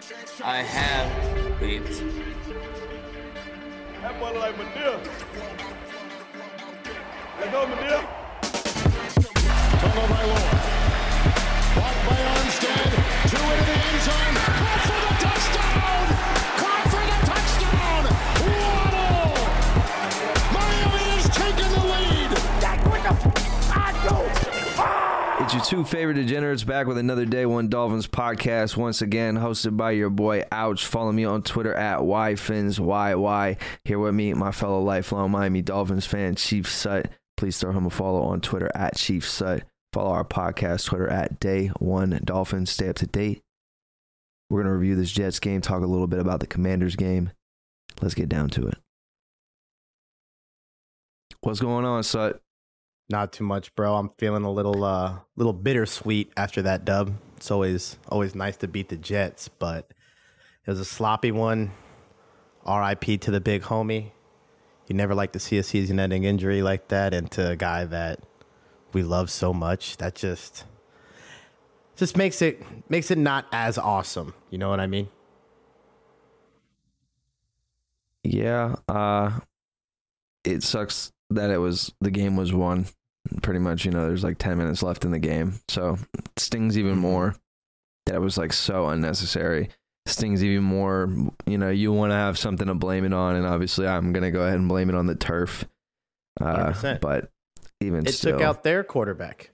I have leads. That boy look like Madea. Let's go, Madea. Turnover by Lord. Blocked by Armstead. 2 into the end zone. Caught for the touchdown! Caught for the touchdown! Waddle! Miami has taken the lead. That's what the do. It's your two favorite degenerates back with another Day One Dolphins podcast, once again hosted by your boy Ouch. Follow me on Twitter at YFinsYY. Here with me, my fellow lifelong Miami Dolphins fan, Chief Sut. Please throw him a follow on Twitter at Chief Sut. Follow our podcast Twitter at Day One Dolphins. Stay up to date. We're going to review this Jets game, talk a little bit about the Commanders game. Let's get down to it. What's going on, Sut? Not too much, bro. I'm feeling a little bittersweet after that dub. It's always nice to beat the Jets, but it was a sloppy one. RIP to the big homie. You never like to see a season-ending injury like that, and to a guy that we love so much. That just makes it not as awesome. You know what I mean? Yeah. It sucks that the game was won. Pretty much, there's like 10 minutes left in the game. So it stings even more that it was like so unnecessary. Stings even more, you want to have something to blame it on. And obviously I'm going to go ahead and blame it on the turf. 100%. But even it still. Took out their quarterback.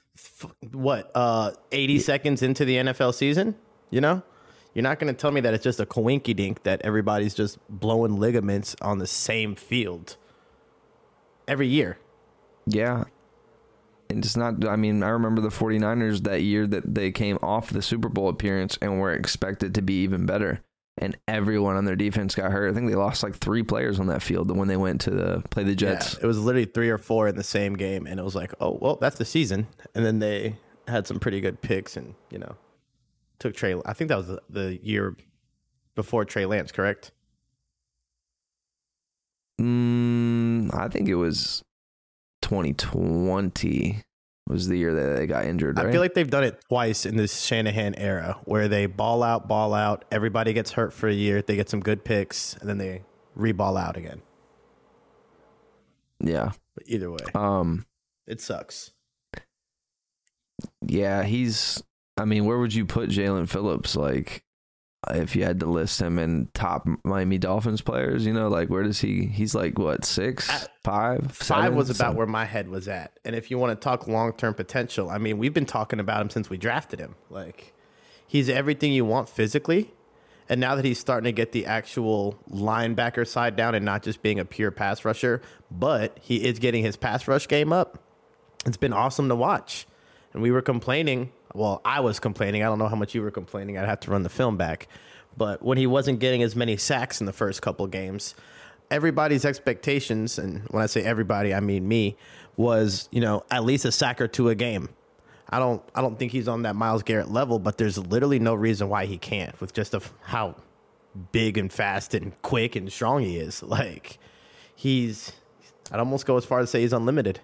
80 seconds into the NFL season? You're not going to tell me that it's just a coinky-dink that everybody's just blowing ligaments on the same field every year. Yeah. And it's not, I remember the 49ers that year that they came off the Super Bowl appearance and were expected to be even better. And everyone on their defense got hurt. I think they lost like 3 players on that field when they went to play the Jets. Yeah, it was literally 3 or 4 in the same game. And it was like, oh, well, that's the season. And then they had some pretty good picks and, took Trey. I think that was the year before Trey Lance, correct? I think it was 2020 was the year that they got injured, right? I feel like they've done it twice in this Shanahan era where they ball out, everybody gets hurt for a year, they get some good picks, and then they re-ball out again. Yeah. But either way, it sucks. Yeah, where would you put Jalen Phillips? Like, if you had to list him in top Miami Dolphins players, where does he's like, what, 6, 5, 5 was about where my head was at. And if you want to talk long-term potential, we've been talking about him since we drafted him. Like, he's everything you want physically. And now that he's starting to get the actual linebacker side down and not just being a pure pass rusher, but he is getting his pass rush game up, it's been awesome to watch. And we were complaining. Well, I was complaining. I don't know how much you were complaining. I'd have to run the film back. But when he wasn't getting as many sacks in the first couple games, everybody's expectations, and when I say everybody, I mean me, was, at least a sack or 2 a game. I don't think he's on that Myles Garrett level, but there's literally no reason why he can't with just how big and fast and quick and strong he is. Like, I'd almost go as far as say he's unlimited.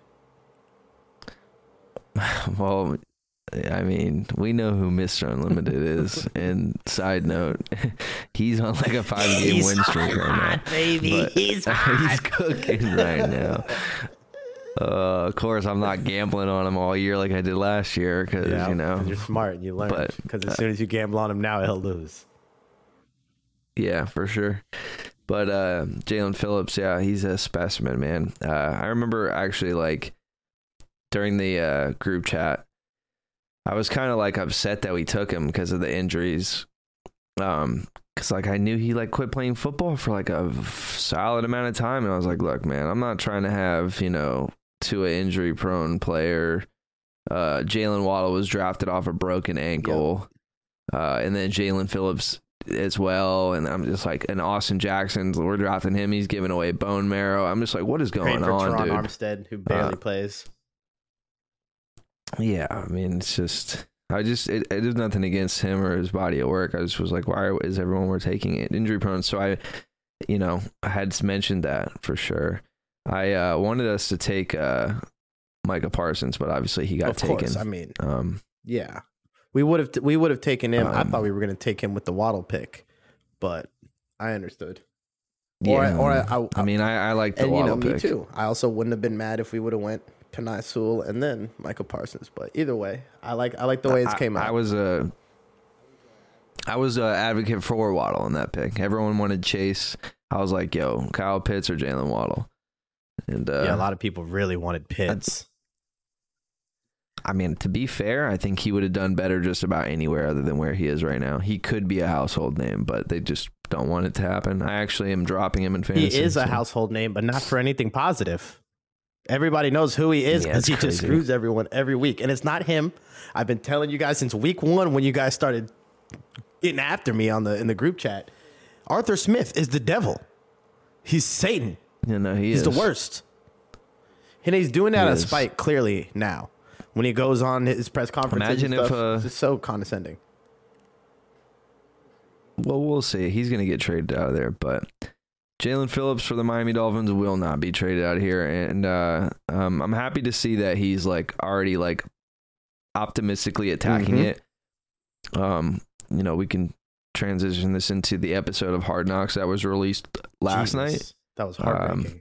Well, we know who Mr. Unlimited is. And side note, he's on like a 5-game win streak right now. Baby, he's hot. He's cooking right now. Of course, I'm not gambling on him all year like I did last year because, 'cause you're smart and you learn. Because as soon as you gamble on him now, he'll lose. Yeah, for sure. But Jalen Phillips, yeah, he's a specimen, man. I remember actually, like, during the group chat, I was kind of like upset that we took him because of the injuries. Because like I knew he like quit playing football for like a solid amount of time, and I was like, look, man, I'm not trying to have to an injury prone player. Jalen Waddle was drafted off a broken ankle, and then Jalen Phillips as well, and I'm just like, and Austin Jackson, we're drafting him, he's giving away bone marrow. I'm just like, what is going on, dude? Armstead, who barely plays. Yeah, it's just, it is nothing against him or his body of work. I just was like, why is everyone we're taking it injury prone? So I had mentioned that for sure. I wanted us to take Micah Parsons, but obviously he got taken. Course. Yeah. We would have taken him. I thought we were going to take him with the Waddle pick, but I understood. Yeah. I mean, I like the Waddle pick. Me too. I also wouldn't have been mad if we would have went Penei Sewell and then Michael Parsons. But either way, I like the way it came out. I was a advocate for Waddle in that pick. Everyone wanted Chase. I was like, yo, Kyle Pitts or Jalen Waddle. And a lot of people really wanted Pitts. I mean, to be fair, I think he would have done better just about anywhere other than where he is right now. He could be a household name, but they just don't want it to happen. I actually am dropping him in fantasy. He is a household name, but not for anything positive. Everybody knows who he is because he just screws everyone every week. And it's not him. I've been telling you guys since week 1 when you guys started getting after me in the group chat. Arthur Smith is the devil. He's Satan. Yeah, no, he's the worst. And he's doing that on spite clearly now. When he goes on his press conferences, imagine if it's just so condescending. Well, we'll see. He's going to get traded out of there, but Jalen Phillips for the Miami Dolphins will not be traded out here, and I'm happy to see that he's like already like optimistically attacking it. We can transition this into the episode of Hard Knocks that was released last night. That was heartbreaking.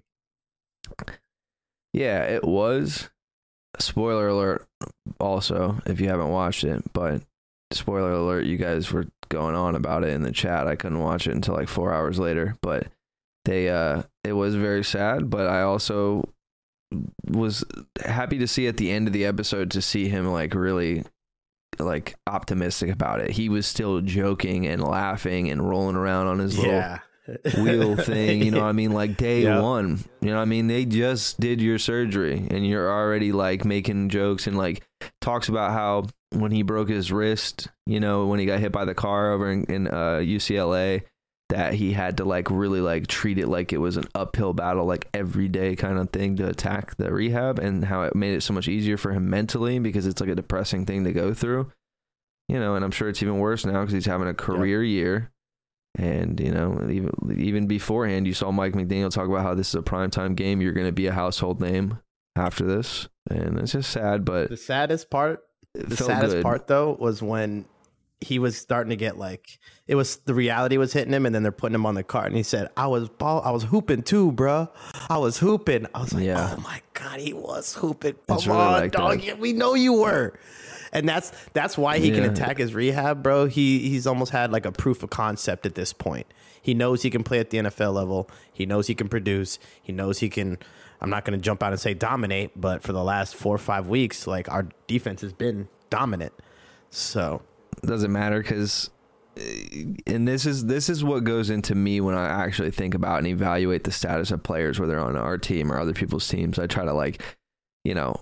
Yeah, it was. Spoiler alert also, if you haven't watched it, but spoiler alert, you guys were going on about it in the chat. I couldn't watch it until like 4 hours later, but it was very sad, but I also was happy to see at the end of the episode to see him like really like optimistic about it. He was still joking and laughing and rolling around on his little wheel thing, you know what I mean? Like day one, you know what I mean? They just did your surgery and you're already like making jokes and like talks about how when he broke his wrist, you know, when he got hit by the car over in UCLA, that he had to like really like treat it like it was an uphill battle, like every day kind of thing to attack the rehab, and how it made it so much easier for him mentally because it's like a depressing thing to go through, you know. And I'm sure it's even worse now because he's having a career year. And, you know, even beforehand, you saw Mike McDaniel talk about how this is a primetime game. You're going to be a household name after this. And it's just sad, but the saddest part, though, was when he was starting to get like, it was the reality was hitting him, and then they're putting him on the cart. And he said, I was hooping too, bro. I was hooping. I was like, oh my God, he was hooping. Come on, like dog. Yeah, we know you were. And that's why he can attack his rehab, bro. He's almost had like a proof of concept at this point. He knows he can play at the NFL level. He knows he can produce. He knows he can. I'm not going to jump out and say dominate, but for the last 4 or 5 weeks, like our defense has been dominant. So it doesn't matter because, and this is what goes into me when I actually think about and evaluate the status of players, whether on our team or other people's teams. I try to like, you know,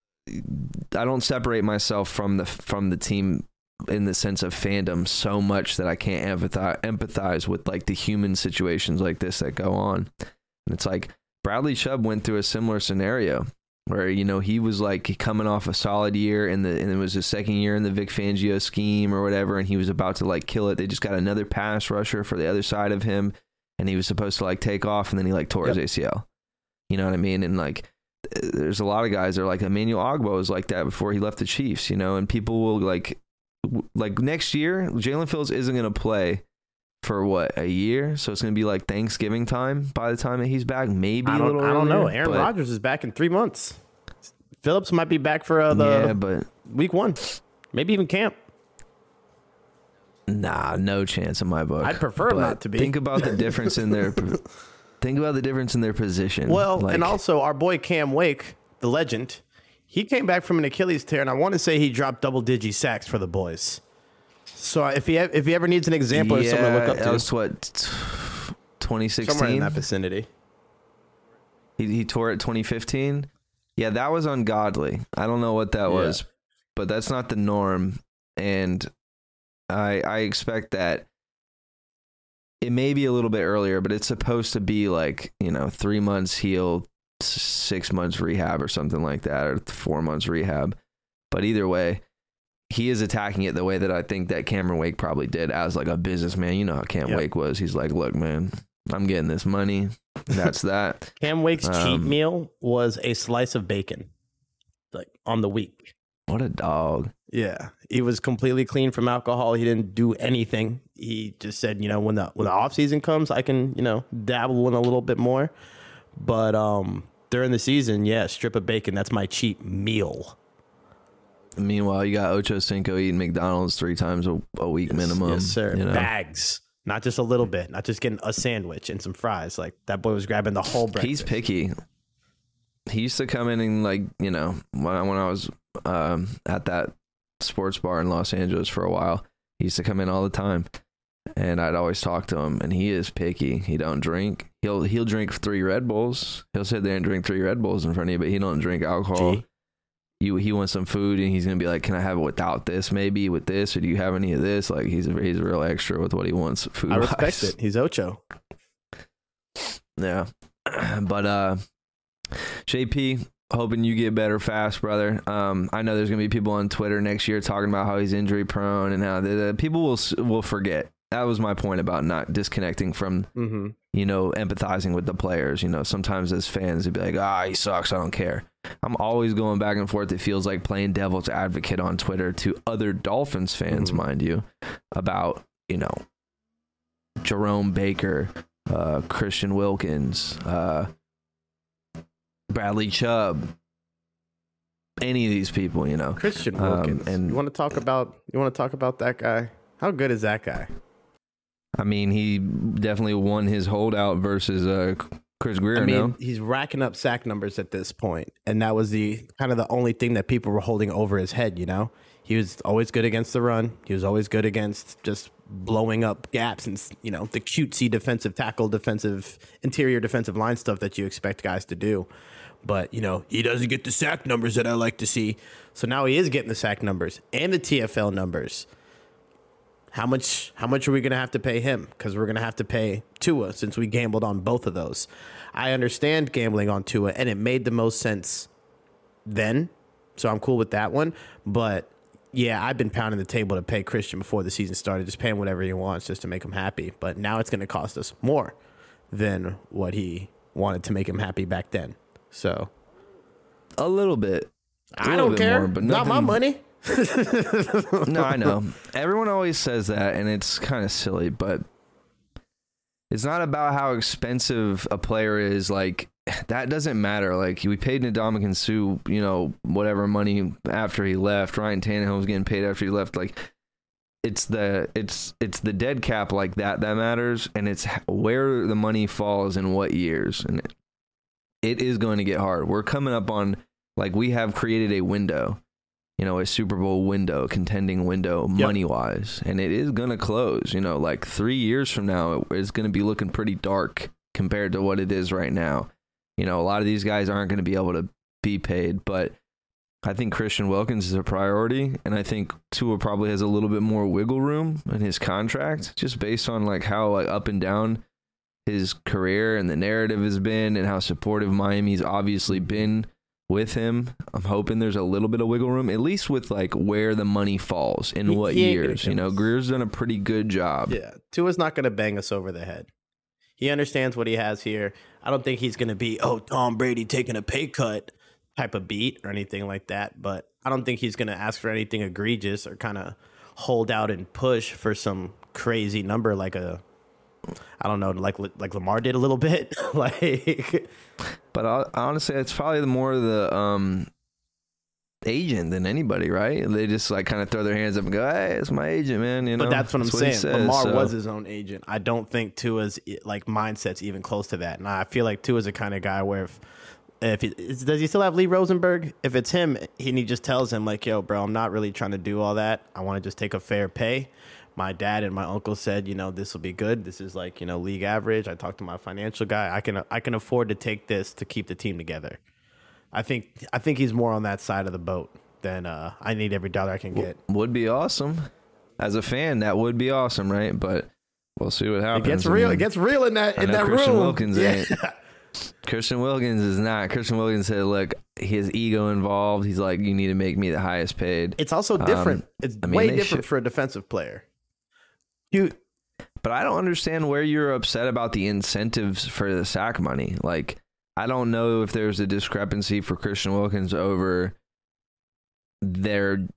I don't separate myself from the team in the sense of fandom so much that I can't empathize with like the human situations like this that go on. And it's like Bradley Chubb went through a similar scenario where, you know, he was like coming off a solid year and it was his second year in the Vic Fangio scheme or whatever, and he was about to like kill it. They just got another pass rusher for the other side of him, and he was supposed to like take off, and then he like tore his ACL. You know what I mean? And like, there's a lot of guys that are like Emmanuel Ogbo was like that before he left the Chiefs, you know, and people will like next year, Jalen Phillips isn't going to play for what, a year? So it's going to be like Thanksgiving time by the time that he's back. Maybe I don't know. Aaron Rodgers is back in 3 months. Phillips might be back for but week 1, maybe even camp. Nah, no chance in my book. I'd prefer him not to be. Think about the difference in their Think about the difference in their position. Well, like, and also our boy Cam Wake, the legend, he came back from an Achilles tear, and I want to say he dropped double-digit sacks for the boys. So if he ever needs an example or someone to look up to, that was what, 2016? Somewhere in that vicinity. He tore it 2015. Yeah, that was ungodly. I don't know what that was, but that's not the norm, and I expect that. It may be a little bit earlier, but it's supposed to be like, you know, 3 months heal, 6 months rehab or something like that, or 4 months rehab. But either way, he is attacking it the way that I think that Cameron Wake probably did as like a businessman. You know how Cam Wake was. He's like, look, man, I'm getting this money. That's that. Cam Wake's cheat meal was a slice of bacon, like on the week. What a dog. Yeah, he was completely clean from alcohol. He didn't do anything. He just said, when the off season comes, I can, dabble in a little bit more. But during the season, strip of bacon. That's my cheap meal. Meanwhile, you got Ocho Cinco eating McDonald's 3 times a week minimum. Yes, sir. You know? Bags, not just a little bit, not just getting a sandwich and some fries. Like that boy was grabbing the whole breakfast. He's picky. He used to come in and when I was at that sports bar in Los Angeles for a while, he used to come in all the time, and I'd always talk to him. And he is picky. He don't drink. He'll drink 3 Red Bulls. He'll sit there and drink 3 Red Bulls in front of you, but he don't drink alcohol. He wants some food, and he's gonna be like, "Can I have it without this? Maybe with this, or do you have any of this?" Like he's real extra with what he wants. Food. I respect it. He's Ocho. Yeah, but JP, hoping you get better fast, brother. I know there's gonna be people on Twitter next year talking about how he's injury prone and how the people will forget. That was my point about not disconnecting from, empathizing with the players. Sometimes as fans, they'd be like, he sucks. I don't care. I'm always going back and forth. It feels like playing devil's advocate on Twitter to other Dolphins fans, mind you, about, Jerome Baker, Christian Wilkins, Bradley Chubb, any of these people, Christian Wilkins. And you want to talk about that guy? How good is that guy? I mean, he definitely won his holdout versus Chris Greer. I mean, he's racking up sack numbers at this point, and that was the only thing that people were holding over his head. He was always good against the run. He was always good against just blowing up gaps and the cutesy defensive tackle, interior defensive line stuff that you expect guys to do. But he doesn't get the sack numbers that I like to see. So now he is getting the sack numbers and the TFL numbers. How much are we going to have to pay him? Because we're going to have to pay Tua since we gambled on both of those. I understand gambling on Tua, and it made the most sense then, so I'm cool with that one. But, yeah, I've been pounding the table to pay Christian before the season started, just paying whatever he wants just to make him happy. But now it's going to cost us more than what he wanted to make him happy back then. So a little bit. I don't care. More, but not my money. No, I know. Everyone always says that, and it's kind of silly, but it's not about how expensive a player is. Like, that doesn't matter. Like, we paid Ndamukong Suh, whatever money after he left. Ryan Tannehill was getting paid after he left. Like, it's the dead cap like that matters, and it's where the money falls in what years. And it is going to get hard. We're coming up on, we have created a window. A Super Bowl window, contending window, money-wise. And it is going to close. 3 years from now, it's going to be looking pretty dark compared to what it is right now. A lot of these guys aren't going to be able to be paid. But I think Christian Wilkins is a priority. And I think Tua probably has a little bit more wiggle room in his contract, just based on, how up and down his career and the narrative has been and how supportive Miami's obviously been with him. I'm hoping there's a little bit of wiggle room, at least with where the money falls in what years. Greer's done a pretty good job. Yeah, Tua's not going to bang us over the head. He understands what he has here. I don't think he's going to be, Tom Brady taking a pay cut type of beat or anything like that. But I don't think he's going to ask for anything egregious or kind of hold out and push for some crazy number like Lamar did a little bit. But honestly, it's probably more the agent than anybody, right? They just kind of throw their hands up and go, "Hey, it's my agent, man." But that's what I'm saying. Lamar was his own agent. I don't think Tua's mindset's even close to that. And I feel like Tua's the kind of guy where does he still have Lee Rosenberg? If it's him, he just tells him "Yo, bro, I'm not really trying to do all that. I want to just take a fair pay." My dad and my uncle said, this will be good. This is league average. I talked to my financial guy. I can afford to take this to keep the team together. I think he's more on that side of the boat than I need every dollar I can get. Would be awesome. As a fan, that would be awesome, right? But we'll see what happens. It gets real. It gets real in that Christian room. Wilkins ain't. Christian Wilkins is not. Christian Wilkins said, look, his ego involved. He's like, you need to make me the highest paid. It's also different. It's way different for a defensive player. But I don't understand where you're upset about the incentives for the sack money. I don't know if there's a discrepancy for Christian Wilkins over their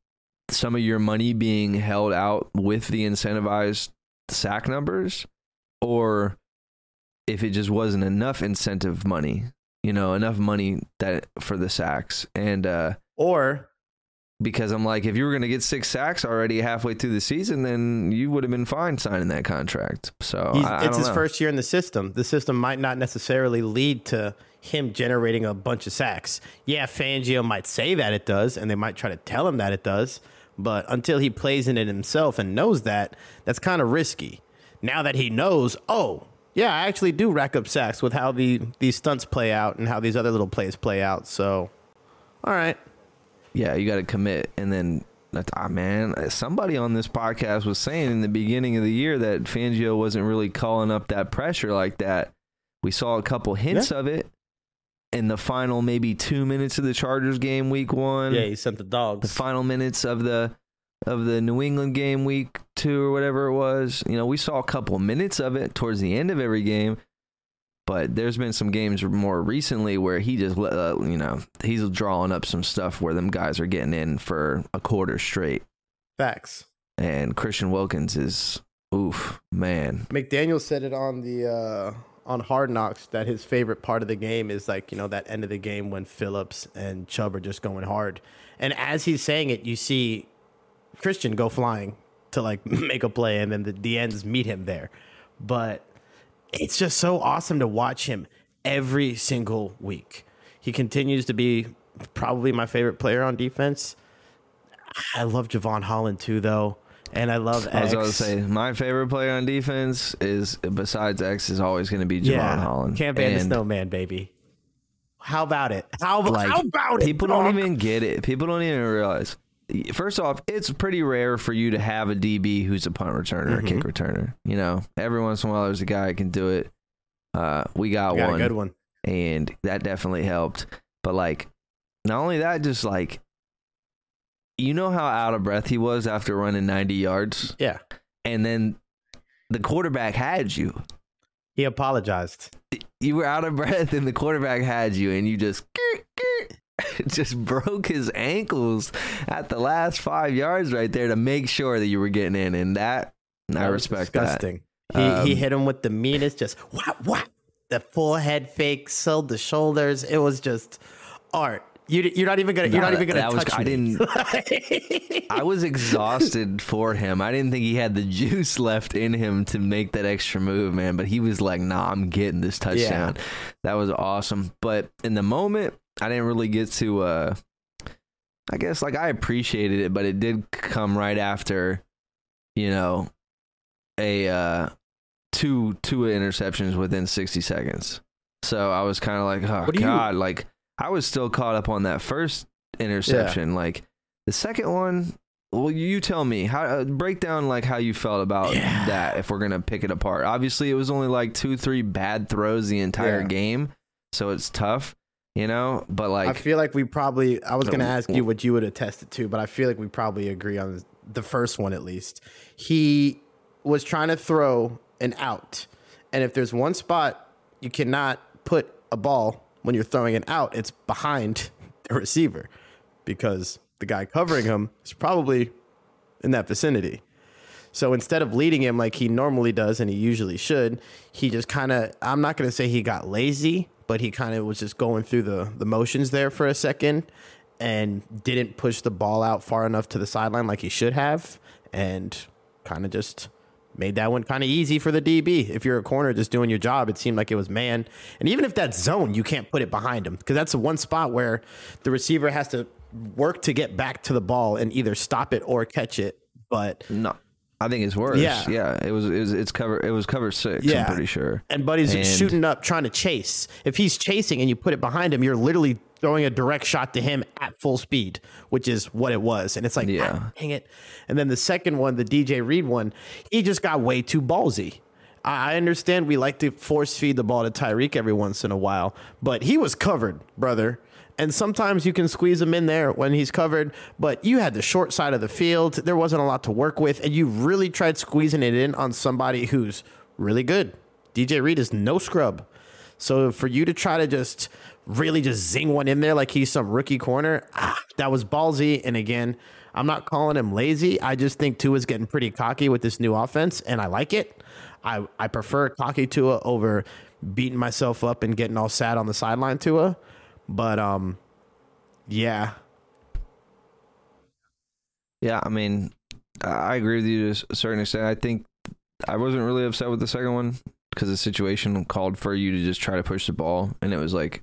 some of your money being held out with the incentivized sack numbers, or if it just wasn't enough incentive money, enough money that for the sacks. And or because I'm like, if you were going to get 6 sacks already halfway through the season, then you would have been fine signing that contract. So it's his first year in the system. The system might not necessarily lead to him generating a bunch of sacks. Yeah, Fangio might say that it does, and they might try to tell him that it does. But until he plays in it himself and knows that, that's kind of risky. Now that he knows, oh, yeah, I actually do rack up sacks with how these stunts play out and how these other little plays play out. So, all right. Yeah, you got to commit. And then, man, somebody on this podcast was saying in the beginning of the year that Fangio wasn't really calling up that pressure like that. We saw a couple hints of it in the final maybe 2 minutes of the Chargers game week 1. Yeah, he sent the dogs. The final minutes of the New England game week 2 or whatever it was. We saw a couple minutes of it towards the end of every game. But there's been some games more recently where he just, he's drawing up some stuff where them guys are getting in for a quarter straight. Facts. And Christian Wilkins is, oof, man. McDaniel said it on the on Hard Knocks that his favorite part of the game is like, that end of the game when Phillips and Chubb are just going hard. And as he's saying it, you see Christian go flying to like make a play, and then the ends meet him there. But it's just so awesome to watch him every single week. He continues to be probably my favorite player on defense. I love Javon Holland too, though. And I love X. I was going to say, my favorite player on defense is, besides X, is always going to be Javon Holland. Camp Van the Snowman, baby. How about it? How about it? People don't even get it. People don't even realize. First off, it's pretty rare for you to have a DB who's a punt returner or kick returner. Every once in a while there's a guy who can do it. We got one. A good one. And that definitely helped. But, not only that, just, how out of breath he was after running 90 yards? Yeah. And then the quarterback had you. He apologized. You were out of breath, and the quarterback had you, and you just broke his ankles at the last 5 yards right there to make sure that you were getting in, and that I respect disgusting. that. He hit him with the meanest, just whap. The full head fake, sold the shoulders. It was just art. You're not even gonna touch me. I was exhausted for him. I didn't think he had the juice left in him to make that extra move, man. But he was like, "Nah, I'm getting this touchdown." Yeah. That was awesome. But in the moment, I didn't really get to. I guess I appreciated it, but it did come right after, a two interceptions within 60 seconds. So I was kind of like, oh God, I was still caught up on that first interception. Yeah. The second one, well, you tell me how break down how you felt about that if we're gonna pick it apart. Obviously, it was only 2-3 bad throws the entire game, so it's tough, But I feel like we probably. I was gonna ask you what you would attest it to, but I feel like we probably agree on the first one at least. He was trying to throw an out, and if there's one spot you cannot put a ball when you're throwing it out, it's behind the receiver because the guy covering him is probably in that vicinity. So instead of leading him like he normally does, and he usually should, he just kind of, I'm not going to say he got lazy, but he kind of was just going through the motions there for a second and didn't push the ball out far enough to the sideline like he should have, and kind of just made that one kind of easy for the DB. If you're a corner just doing your job, it seemed like it was man. And even if that's zone, you can't put it behind him because that's the one spot where the receiver has to work to get back to the ball and either stop it or catch it. But no, I think it's worse. Yeah. It was cover 6. Yeah. I'm pretty sure. And Buddy's shooting up, trying to chase. If he's chasing and you put it behind him, you're literally throwing a direct shot to him at full speed, which is what it was. And it's like, dang it. And then the second one, the DJ Reed one, he just got way too ballsy. I understand we like to force feed the ball to Tyreek every once in a while, but he was covered, brother. And sometimes you can squeeze him in there when he's covered, but you had the short side of the field. There wasn't a lot to work with, and you really tried squeezing it in on somebody who's really good. DJ Reed is no scrub. So for you to try to really just zing one in there like he's some rookie corner, that was ballsy. And again, I'm not calling him lazy. I just think Tua's getting pretty cocky with this new offense, and I like it. I prefer cocky Tua over beating myself up and getting all sad on the sideline Tua. But, yeah. Yeah, I mean, I agree with you to a certain extent. I think I wasn't really upset with the second one because the situation called for you to just try to push the ball, and it was like,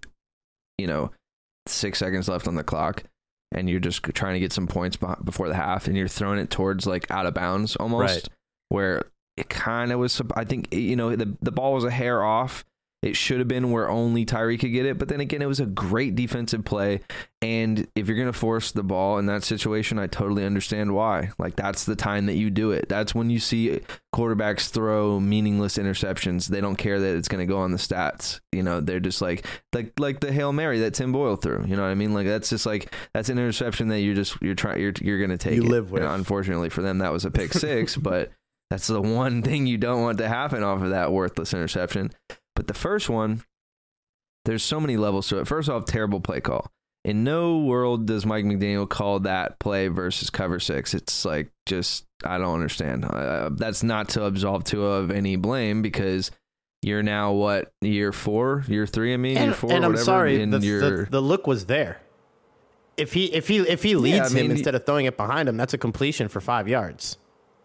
6 seconds left on the clock, and you're just trying to get some points before the half, and you're throwing it towards like out of bounds almost, Right. where it kind of was. I think the ball was a hair off. It should have been where only Tyree could get it, but then again, it was a great defensive play. And if you're going to force the ball in that situation, I totally understand why. Like, that's the time that you do it. That's when you see quarterbacks throw meaningless interceptions. They don't care that it's going to go on the stats. They're just like the Hail Mary that Tim Boyle threw. You know what I mean? Like, that's just like, that's an interception that you're going to take. You live with. Unfortunately for them, that was a pick six, but that's the one thing you don't want to happen off of that worthless interception. But the first one, there's so many levels to it. First off, terrible play call. In no world does Mike McDaniel call that play versus cover six. It's like, just, I don't understand. That's not to absolve Tua of any blame, because you're now, year 4, year 3, year 4, And whatever. I'm sorry, and the look was there. If he leads him instead of throwing it behind him, that's a completion for 5 yards.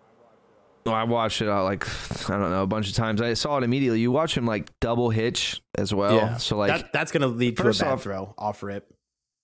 I watched it a bunch of times. I saw it immediately. You watch him like double hitch as well. Yeah. So like that's going to lead to a bad throw off rip.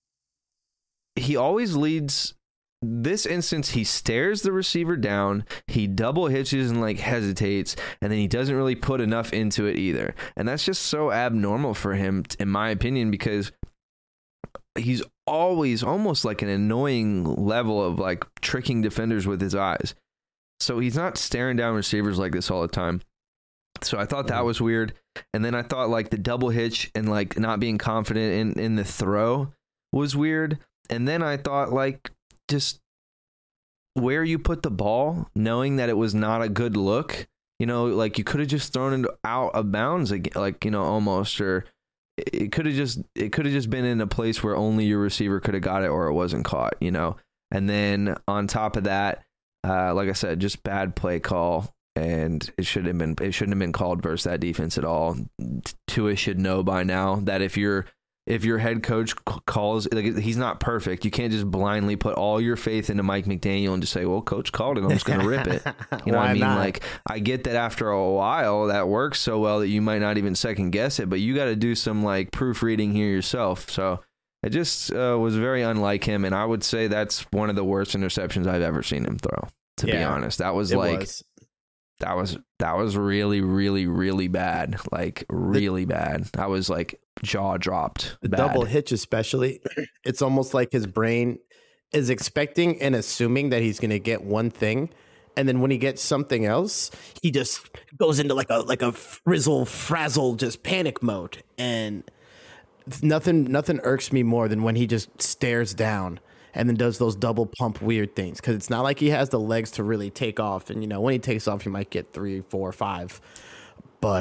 He always leads. This instance, he stares the receiver down, he double hitches and like hesitates, and then he doesn't really put enough into it either. And that's just so abnormal for him, in my opinion, because he's always almost like an annoying level of like tricking defenders with his eyes. So he's not staring down receivers like this all the time. So I thought that was weird. And then I thought like the double hitch and like not being confident in the throw was weird. And then I thought like just where you put the ball, knowing that it was not a good look, like you could have just thrown it out of bounds again, like, almost, or it could have just been in a place where only your receiver could have got it or it wasn't caught, And then on top of that, like I said, just bad play call, and it shouldn't have been called versus that defense at all. Tua should know by now that if your head coach calls, like, he's not perfect. You can't just blindly put all your faith into Mike McDaniel and just say, well, coach called it, I'm just going to rip it. You know what I mean? Not? Like, I get that after a while that works so well that you might not even second guess it, but you got to do some like proofreading here yourself. So it just was very unlike him, and I would say that's one of the worst interceptions I've ever seen him throw, to be honest. That was that was really, really, really bad. Like, really bad. I was like jaw dropped. The bad. double hitch especially, it's almost like his brain is expecting and assuming that he's going to get one thing, and then when he gets something else, he just goes into like a frazzle just panic mode. And nothing irks me more than when he just stares down and then does those double pump weird things, because it's not like he has the legs to really take off. And when he takes off, he might get 3, 4, 5. But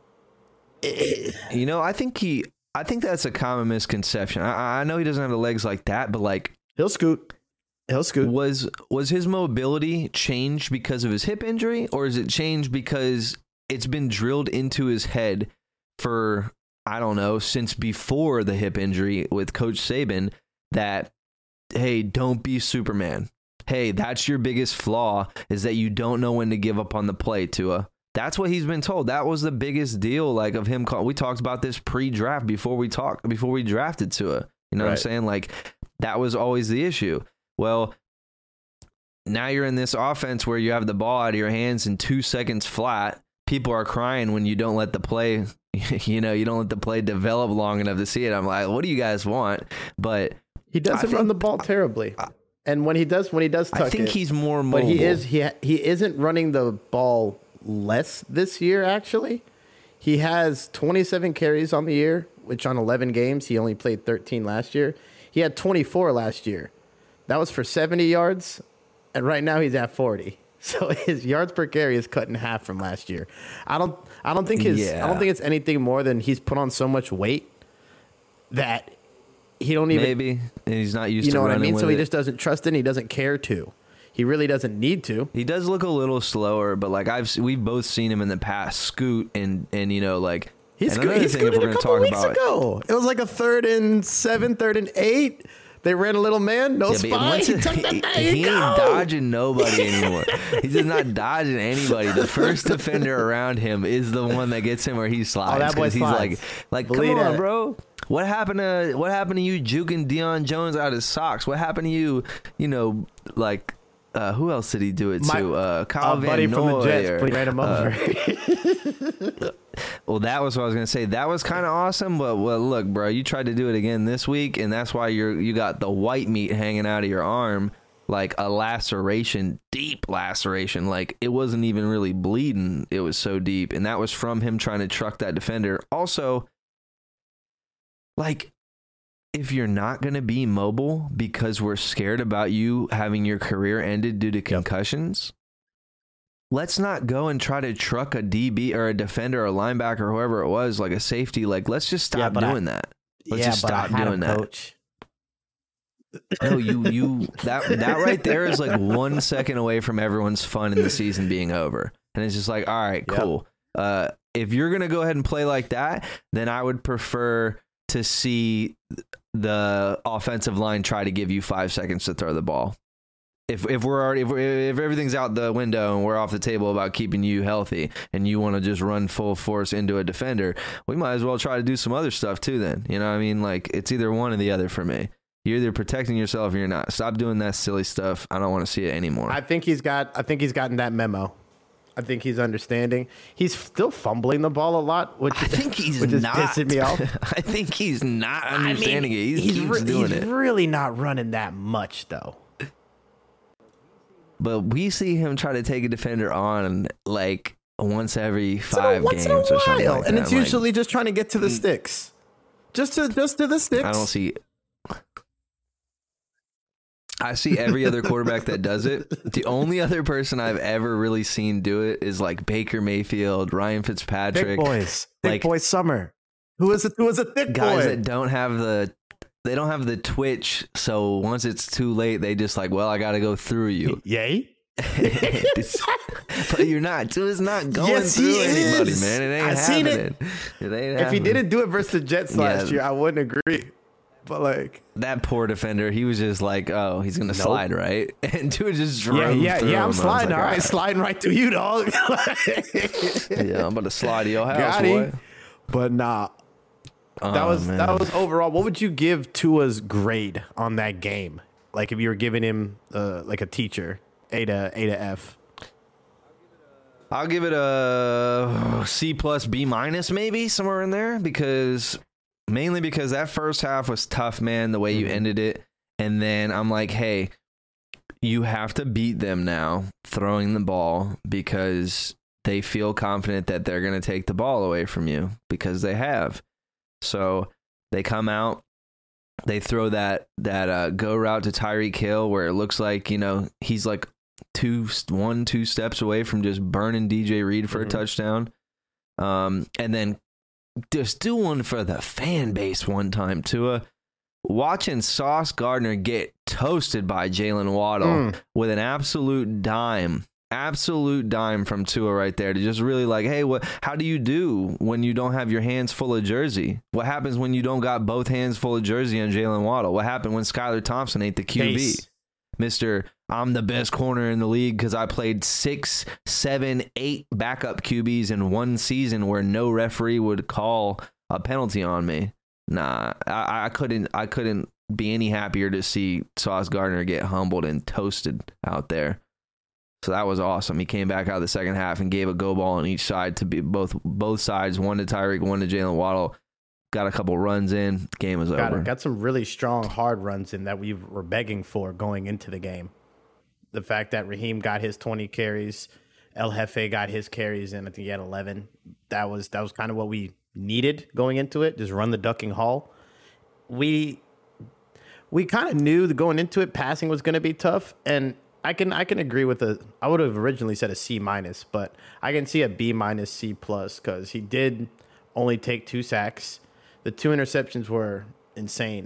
I think that's a common misconception. I know he doesn't have the legs like that, but like he'll scoot. Was his mobility changed because of his hip injury, or is it changed because it's been drilled into his head for, I don't know, since before the hip injury with Coach Saban, that, hey, don't be Superman. Hey, that's your biggest flaw, is that you don't know when to give up on the play, Tua. That's what he's been told. That was the biggest deal, like, of him. We talked about this pre-draft before we drafted Tua. You know what I'm saying? Like, that was always the issue. Well, now you're in this offense where you have the ball out of your hands in 2 seconds flat. People are crying when you don't let the play, you don't let the play develop long enough to see it. I'm like, what do you guys want? But he doesn't run the ball terribly. And when he does tuck it, I think he's more mobile. But he isn't running the ball less this year, actually. He has 27 carries on the year, which on 11 games, he only played 13 last year. He had 24 last year. That was for 70 yards, and right now he's at 40. So his yards per carry is cut in half from last year. I don't think it's anything more than he's put on so much weight that he don't even maybe, and he's not used you to know what I running mean. with So he it. just doesn't trust it. And he doesn't care to. He really doesn't need to. He does look a little slower, but like we've both seen him in the past scoot and you know like. He and scooted another thing, if a we're gonna couple talk weeks about ago. It was like a 3rd and 7, 3rd and 8. They ran a little man, no but spy. once He took the he thing. ain't dodging nobody anymore. He's just not dodging anybody. The first defender around him is the one that gets him where he slides. that boy 'Cause he's slides. like, Believe come on, that. bro. What happened to you juking Deion Jones out of his socks? What happened to you? You know, like. Who else did he do it to? Kyle Van buddy from the Noy Jets or, ran him over. well, that was what I was gonna say. That was kind of awesome, but well, look, bro, you tried to do it again this week, and that's why you got the white meat hanging out of your arm, like a laceration, deep laceration. Like it wasn't even really bleeding; it was so deep, and that was from him trying to truck that defender. Also, like. If you're not going to be mobile because we're scared about you having your career ended due to concussions, let's not go and try to truck a DB or a defender or a linebacker or whoever it was, like a safety. Like, let's just stop doing that. Let's just stop doing that. Coach. No, that right there is like 1 second away from everyone's fun in the season being over. And it's just like, all right, cool. If you're going to go ahead and play like that, then I would prefer to see the offensive line try to give you 5 seconds to throw the ball. If everything's out the window and we're off the table about keeping you healthy and you want to just run full force into a defender, we might as well try to do some other stuff too then. You know what I mean? Like it's either one or the other for me. You're either protecting yourself or you're not. Stop doing that silly stuff. I don't want to see it anymore. I think he's gotten that memo. I think he's understanding. He's still fumbling the ball a lot, which I think he's which is not pissing me off. I think he's not understanding it. He keeps doing he's it. really not running that much though. But we see him try to take a defender on like once every 5 once games in a or something while, like and that. it's I'm usually just trying to get to the sticks. Just to the sticks. I don't see. I see every other quarterback that does it. The only other person I've ever really seen do it is like Baker Mayfield, Ryan Fitzpatrick, Big boys, like, Big Boy Summer. Who is a thick guys boy? that don't have the twitch. So once it's too late, they just like, well, I got to go through you. Yay. But you're not. Tua's not going Yes, through he anybody, is. man. It ain't I seen happening. It ain't If he happening. didn't do it versus the Jets last year, I wouldn't agree. But like that poor defender, he was just like, oh, he's gonna slide, right? And Tua just drove yeah. through him. I'm sliding. Like, All right, sliding right through you, dog. Yeah, I'm about to slide to your house, Got boy. him. But nah, that Oh, was man. overall. What would you give Tua's grade on that game? Like if you were giving him like a teacher, A to F. I'll give it a C plus B minus, maybe somewhere in there, mainly because that first half was tough, man. The way you ended it, and then I'm like, hey, you have to beat them now throwing the ball because they feel confident that they're going to take the ball away from you because they have. So they come out, they throw that go route to Tyreek Hill where it looks like, you know, he's like 2 steps away from just burning DJ Reed for a touchdown. And then just do one for the fan base one time, Tua. Watching Sauce Gardner get toasted by Jalen Waddle with an absolute dime from Tua right there to just really like, hey, how do you do when you don't have your hands full of jersey? What happens when you don't got both hands full of jersey on Jalen Waddle? What happened when Skylar Thompson ain't the QB? Case. Mr. I'm the best corner in the league because I played 6, 7, 8 backup QBs in one season where no referee would call a penalty on me. Nah, I couldn't be any happier to see Sauce Gardner get humbled and toasted out there. So that was awesome. He came back out of the second half and gave a go ball on each side to be both sides, one to Tyreek, one to Jalen Waddle. Got a couple runs in. Game was over. Got some really strong, hard runs in that we were begging for going into the game. The fact that Raheem got his 20 carries, El Jefe got his carries, and I think he had 11. That was kind of what we needed going into it. Just run the ducking haul. We kind of knew that going into it, passing was going to be tough, and I can agree with I would have originally said a C minus, but I can see a B minus, C plus because he did only take 2 sacks. The 2 interceptions were insane,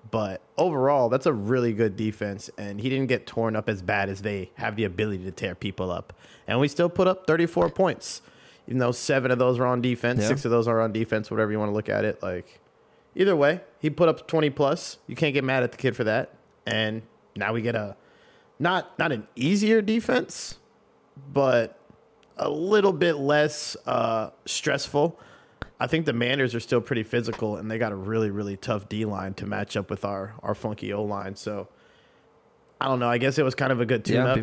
But overall, that's a really good defense, and he didn't get torn up as bad as they have the ability to tear people up. And we still put up 34 points, even though 7 of those are on defense, 6 of those are on defense, whatever you want to look at it. Like, either way, he put up 20 plus. You can't get mad at the kid for that. And now we get a not an easier defense, but a little bit less stressful. I think the Manders are still pretty physical, and they got a really, really tough D-line to match up with our funky O-line. So, I don't know. I guess it was kind of a good tune-up.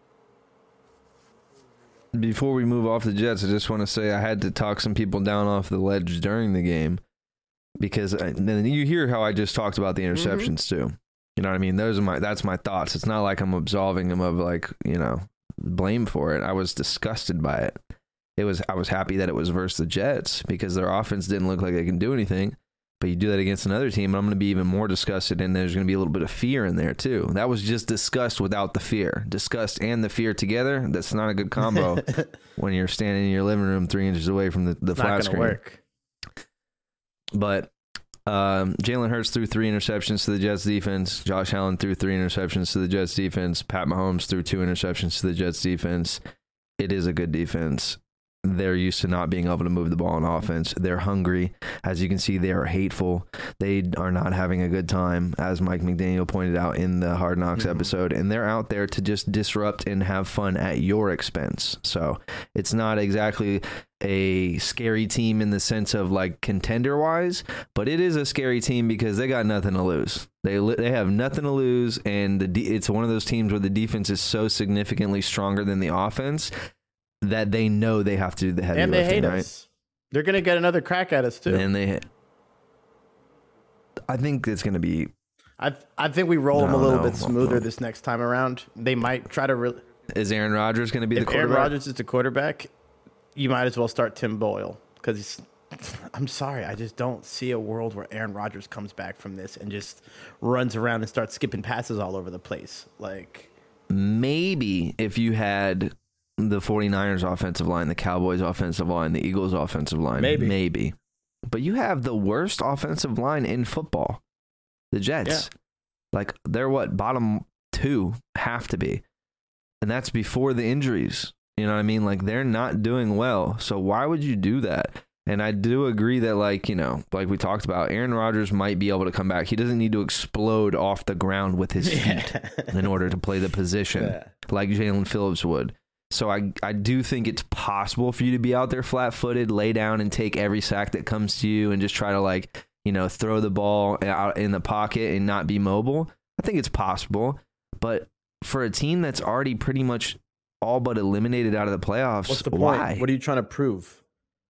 Before we move off the Jets, I just want to say I had to talk some people down off the ledge during the game because then you hear how I just talked about the interceptions too. You know what I mean? That's my thoughts. It's not like I'm absolving them of blame for it. I was disgusted by it. I was happy that it was versus the Jets because their offense didn't look like they can do anything. But you do that against another team, and I'm going to be even more disgusted, and there's going to be a little bit of fear in there, too. That was just disgust without the fear. Disgust and the fear together, that's not a good combo when you're standing in your living room 3 inches away from the flat screen. Work. But Jalen Hurts threw 3 interceptions to the Jets defense. Josh Allen threw 3 interceptions to the Jets defense. Pat Mahomes threw 2 interceptions to the Jets defense. It is a good defense. They're used to not being able to move the ball on offense. They're hungry. As you can see, they are hateful. They are not having a good time, as Mike McDaniel pointed out in the Hard Knocks episode. And they're out there to just disrupt and have fun at your expense. So it's not exactly a scary team in the sense of like contender-wise, but it is a scary team because they got nothing to lose. They have nothing to lose, and it's one of those teams where the defense is so significantly stronger than the offense that they know they have to do the heavy lifting, and they hate right? us. They're going to get another crack at us too. And I think it's going to be. I think we roll them a little bit smoother this next time around. They might try to. Is Aaron Rodgers going to be the quarterback? If Aaron Rodgers is the quarterback, you might as well start Tim Boyle because I'm sorry, I just don't see a world where Aaron Rodgers comes back from this and just runs around and starts skipping passes all over the place. Like maybe if you had the 49ers offensive line, the Cowboys offensive line, the Eagles offensive line. Maybe. But you have the worst offensive line in football. The Jets. Yeah. Like, they're bottom 2 have to be. And that's before the injuries. You know what I mean? Like, they're not doing well. So why would you do that? And I do agree that, like we talked about, Aaron Rodgers might be able to come back. He doesn't need to explode off the ground with his feet in order to play the position like Jalen Phillips would. So I do think it's possible for you to be out there flat-footed, lay down and take every sack that comes to you and just try to throw the ball out in the pocket and not be mobile. I think it's possible. But for a team that's already pretty much all but eliminated out of the playoffs, what's the point? Why? What are you trying to prove?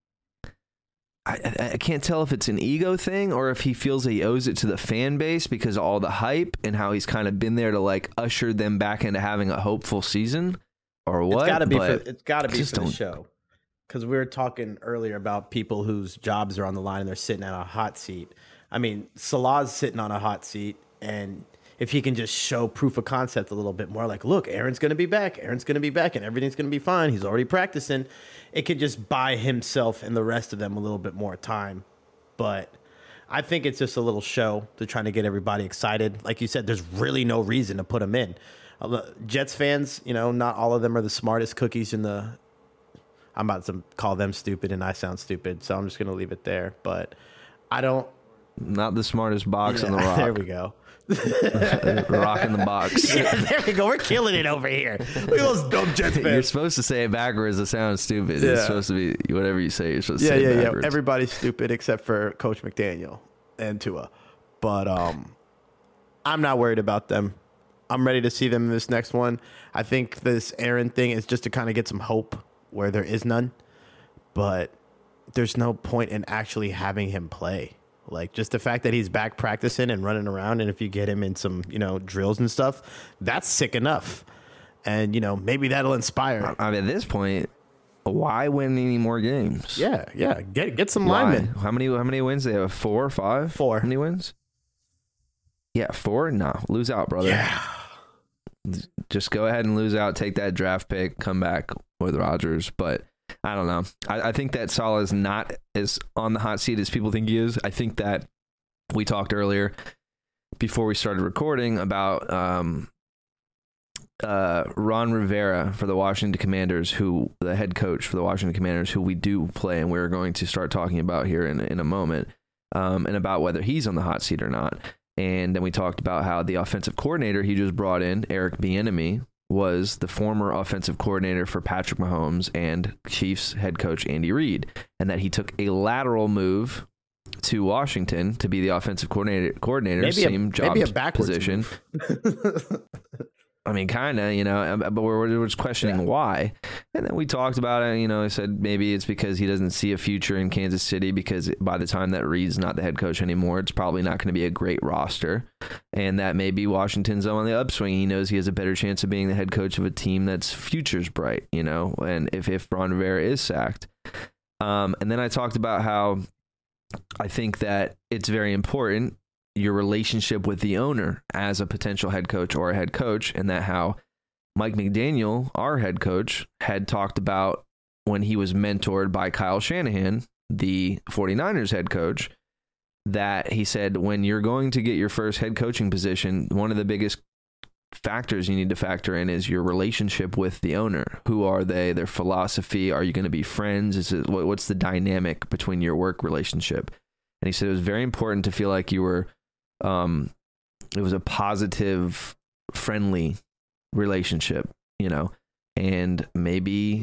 I can't tell if it's an ego thing or if he feels he owes it to the fan base because of all the hype and how he's kind of been there to usher them back into having a hopeful season. Or what? It's got to be for the show. Because we were talking earlier about people whose jobs are on the line and they're sitting on a hot seat. I mean, Salah's sitting on a hot seat, and if he can just show proof of concept a little bit more, like, look, Aaron's going to be back, and everything's going to be fine. He's already practicing. It could just buy himself and the rest of them a little bit more time. But I think it's just a little show to try to get everybody excited. Like you said, there's really no reason to put him in. Jets fans, not all of them are the smartest cookies in the. I'm about to call them stupid, and I sound stupid, so I'm just going to leave it there. But I don't. Not the smartest box in the rock. There we go. Rock in the box. Yeah, there we go. We're killing it over here. Look at those dumb Jets fans. You're supposed to say it backwards. It sounds stupid. Yeah. It's supposed to be whatever you say. You're supposed to say it backwards. Yeah. Everybody's stupid except for Coach McDaniel and Tua. But I'm not worried about them. I'm ready to see them in this next one. I think this Aaron thing is just to kind of get some hope where there is none. But there's no point in actually having him play. Like, just the fact that he's back practicing and running around, and if you get him in some, drills and stuff, that's sick enough. And, maybe that'll inspire. I mean, at this point, why win any more games? Yeah. Get some linemen. How many wins? They have 4 or 5? 4. How many wins? Yeah, 4? No, lose out, brother. Yeah. Just go ahead and lose out, take that draft pick, come back with Rodgers. But I don't know. I think that Saleh is not as on the hot seat as people think he is. I think that we talked earlier. before we started recording about Ron Rivera for the Washington Commanders, the head coach for the Washington Commanders, who we do play, and we're going to start talking about here in a moment, and about whether he's on the hot seat or not. And then we talked about how the offensive coordinator he just brought in, Eric Bieniemy, was the former offensive coordinator for Patrick Mahomes and Chiefs head coach Andy Reid, and that he took a lateral move to Washington to be the offensive coordinator, same job position. I mean, kind of, but we're just questioning why. And then we talked about it, I said maybe it's because he doesn't see a future in Kansas City, because by the time that Reed's not the head coach anymore, it's probably not going to be a great roster. And that maybe Washington's on the upswing. He knows he has a better chance of being the head coach of a team that's future's bright, and if Ron Rivera is sacked. And then I talked about how I think that it's very important, your relationship with the owner as a potential head coach or a head coach, and that how Mike McDaniel, our head coach, had talked about when he was mentored by Kyle Shanahan, the 49ers head coach, that he said, when you're going to get your first head coaching position, one of the biggest factors you need to factor in is your relationship with the owner. Who are they? Their philosophy? Are you going to be friends? What's the dynamic between your work relationship? And he said it was very important to feel like you were, it was a positive, friendly relationship, and maybe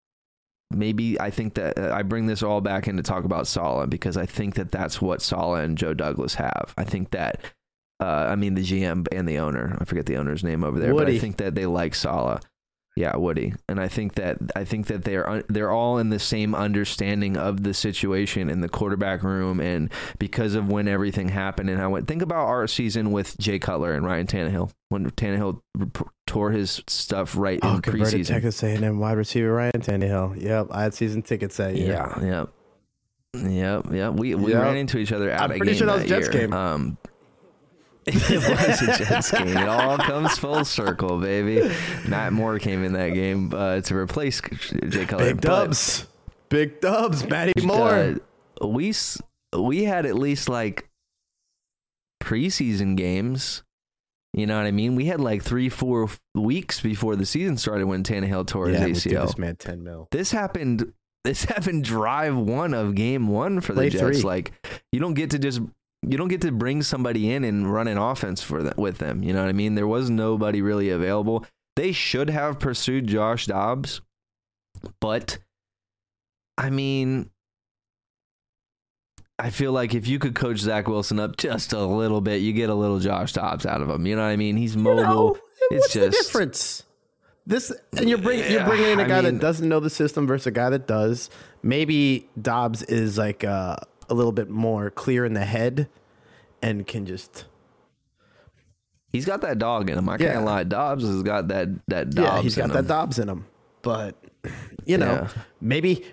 I think that I bring this all back in to talk about Saleh, because I think that that's what Saleh and Joe Douglas have. I think that, the GM and the owner, I forget the owner's name over there, Woody. But I think that they like Saleh. Yeah, Woody. And I think that they're all in the same understanding of the situation in the quarterback room, and because of when everything happened. And I went, think about our season with Jay Cutler and Ryan Tannehill, when Tannehill tore his stuff right in preseason. Texas A&M wide receiver Ryan Tannehill. Yep, I had season tickets that year. Yeah. We ran into each other at I'm a pretty game sure that was that Jets year. game. It was a Jets game. It all comes full circle, baby. Matt Moore came in that game to replace Jay Cutler. Big dubs, Matty Moore. We had at least like preseason games. You know what I mean? We had like 3-4 weeks before the season started when Tannehill tore his ACL. This man $10 million. This happened drive one of game one for the Jets. Like, you don't get to bring somebody in and run an offense with them. You know what I mean? There was nobody really available. They should have pursued Josh Dobbs, but I feel like if you could coach Zach Wilson up just a little bit, you get a little Josh Dobbs out of him. You know what I mean? He's mobile. What's the difference? You're bringing in a guy that doesn't know the system versus a guy that does. Maybe Dobbs is like a little bit more clear in the head and can just. He's got that dog in him. I can't lie. Dobbs has got that Dobbs. Yeah, he's got that Dobbs in him. But maybe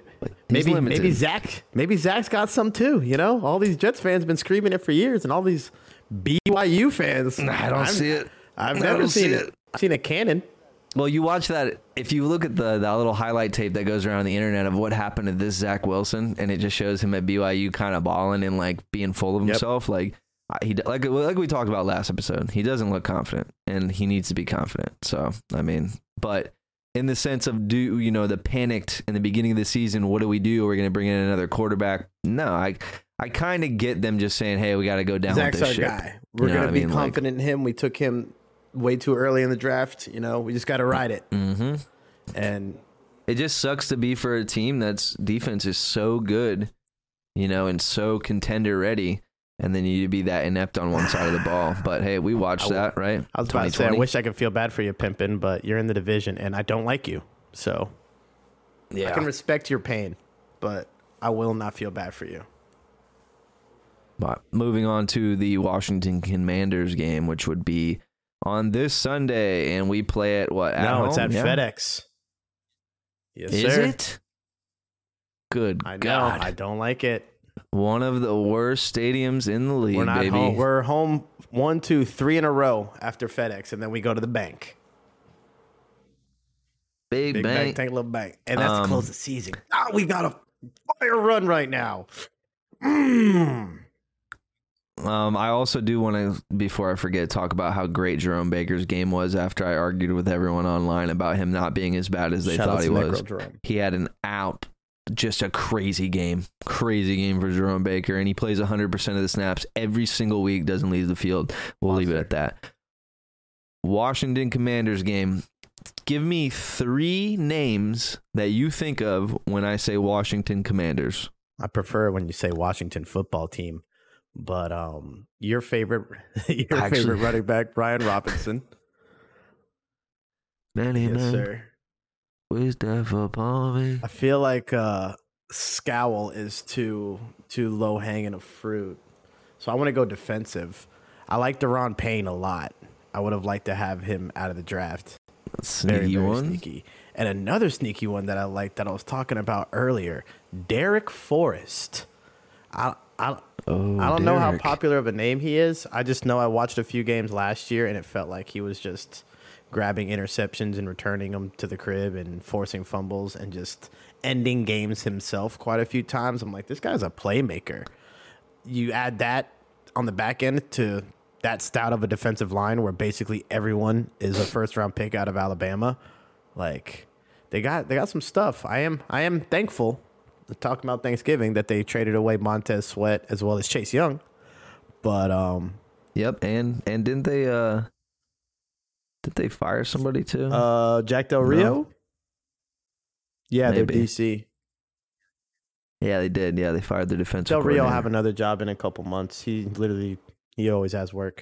Zach's got some too. All these Jets fans been screaming it for years, and all these BYU fans. I don't see it. I've never seen it. I've seen a cannon. Well, you watch that. If you look at that little highlight tape that goes around the internet of what happened to this Zach Wilson, and it just shows him at BYU kind of balling and like being full of himself, like we talked about last episode, he doesn't look confident, and he needs to be confident. So but in the sense of the panicked in the beginning of the season, what do we do? We're going to bring in another quarterback. No, I kind of get them just saying, hey, we got to go down Zach's with this our ship. guy. We're going to be confident in him. We took him way too early in the draft. We just got to ride it. Mm-hmm. And it just sucks to be for a team that's defense is so good, and so contender ready, and then you to be that inept on one side of the ball. But hey, we watched that, right? I was about to say, I wish I could feel bad for you, Pimpin', but you're in the division, and I don't like you. So I can respect your pain, but I will not feel bad for you. But moving on to the Washington Commanders game, which would be on this Sunday, and we play at what? No, it's at FedEx. Yes, Is sir. it? Good I know. God. I don't like it. One of the worst stadiums in the league, We're not baby. home. We're home 1, 2, 3 in a row after FedEx, and then we go to the bank. Big bank. Take a little bank. And that's to close the season. We got a fire run right now. I also do want to, before I forget, talk about how great Jerome Baker's game was after I argued with everyone online about him not being as bad as they thought he was. He had just a crazy game for Jerome Baker, and he plays 100% of the snaps every single week, doesn't leave the field. We'll leave it at that. Washington Commanders game. Give me 3 names that you think of when I say Washington Commanders. I prefer when you say Washington football team, but your favorite running back, Brian Robinson. Yes, sir. Where's that football, man? I feel like Scowl is too low hanging a fruit, so I want to go defensive. I like Deron Payne a lot. I would have liked to have him out of the draft. Sneaky very one. Sneaky. And another sneaky one that I liked that I was talking about earlier, Derek Forrest. I don't know how popular of a name he is. I just know I watched a few games last year, and it felt like he was just grabbing interceptions and returning them to the crib and forcing fumbles and just ending games himself quite a few times. I'm like, this guy's a playmaker. You add that on the back end to that stout of a defensive line where basically everyone is a first-round pick out of Alabama. Like, they got some stuff. I am thankful, talking about Thanksgiving, that they traded away Montez Sweat as well as Chase Young. But yep, and didn't they fire somebody too? Jack Del Rio? No. Yeah, Maybe. they're DC. Yeah, they did. Yeah, they fired the defensive Del Rio coordinator. have another job in a couple months. He always has work.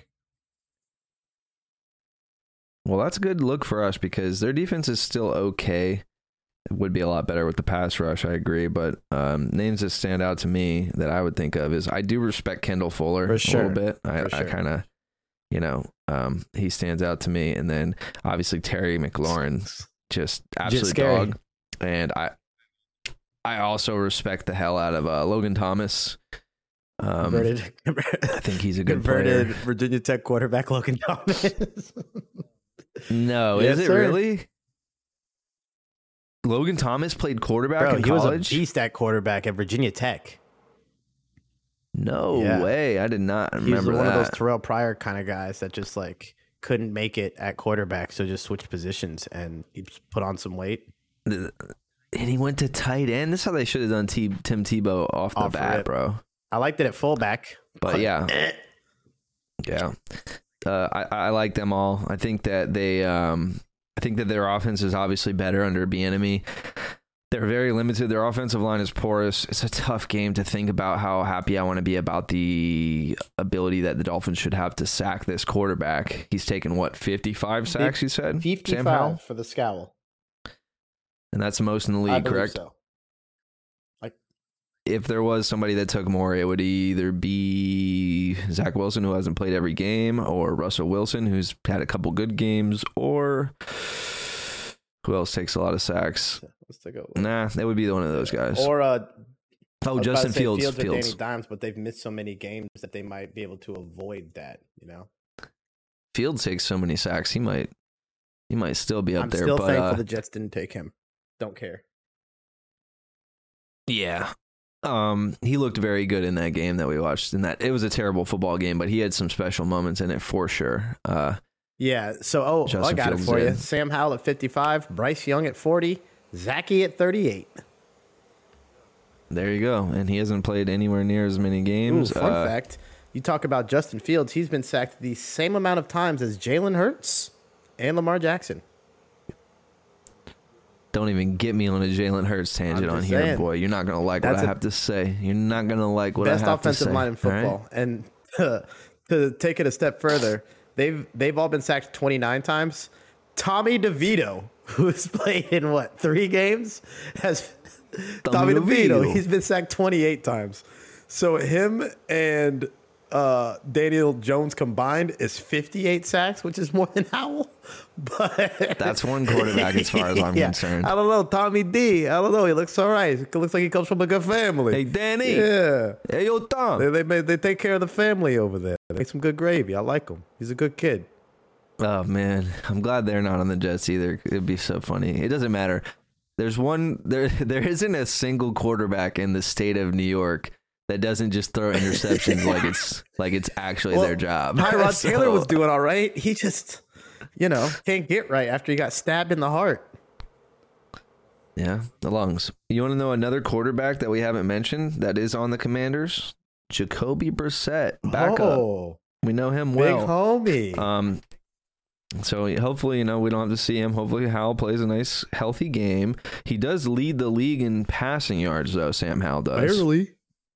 Well, that's a good look for us because their defense is still okay. It would be a lot better with the pass rush, I agree. But names that stand out to me that I would think of is I do respect Kendall Fuller a little bit. I kind of, he stands out to me. And then obviously Terry McLaurin, just absolute dog. And I also respect the hell out of Logan Thomas. I think he's a good player. Virginia Tech quarterback Logan Thomas. No, yes, is it sir. Really? Logan Thomas played quarterback in he college? was a beast at quarterback at Virginia Tech. No way. I did not remember that. He was one of those Terrell Pryor kind of guys that just like couldn't make it at quarterback, so just switched positions and he put on some weight. And he went to tight end. This is how they should have done Tim Tebow off the bat, bro. I liked it at fullback. But yeah. I like them all. I think that their offense is obviously better under Bieniemy. They're very limited. Their offensive line is porous. It's a tough game to think about how happy I want to be about the ability that the Dolphins should have to sack this quarterback. He's taken, 55 sacks, you said? 55 for the Scowl. And that's the most in the league, correct? So. If there was somebody that took more, it would either be Zach Wilson, who hasn't played every game, or Russell Wilson, who's had a couple good games, or who else takes a lot of sacks? Let's take a look. Nah, that would be one of those guys. Or Justin Fields. Fields. Danny Dimes, but they've missed so many games that they might be able to avoid that. Fields takes so many sacks, he might still be up there. I'm still thankful the Jets didn't take him. Don't care. Yeah. He looked very good in that game that we watched. It was a terrible football game, but he had some special moments in it for sure. Yeah. So, I got it for you. Sam Howell at 55, Bryce Young at 40, Zachy at 38. There you go. And he hasn't played anywhere near as many games. Fun fact: you talk about Justin Fields. He's been sacked the same amount of times as Jalen Hurts and Lamar Jackson. Don't even get me on a Jalen Hurts tangent on here, saying, boy. You're not going to like what I have to say. You're not going to like what I have to say. Best offensive line in football. Right? And to take it a step further, they've all been sacked 29 times. Tommy DeVito, who's played in 3 games, has Tommy DeVito. He's been sacked 28 times. So him and Daniel Jones combined is 58 sacks, which is more than Howell. But that's one quarterback as far as I'm concerned. I don't know. Tommy D. I don't know. He looks all right. It looks like he comes from a good family. Hey, Danny. Yeah. Hey, yo, Tom. They take care of the family over there. They make some good gravy. I like him. He's a good kid. Oh, man. I'm glad they're not on the Jets either. It'd be so funny. It doesn't matter. There isn't a single quarterback in the state of New York that doesn't just throw interceptions like it's actually their job. Tyrod So- Taylor was doing all right. He just, can't get right after he got stabbed in the heart. Yeah, the lungs. You want to know another quarterback that we haven't mentioned that is on the Commanders? Jacoby Brissett, backup. Oh, We know him big well. homie. So hopefully, we don't have to see him. Hopefully, Howell plays a nice, healthy game. He does lead the league in passing yards, though. Sam Howell does. Barely.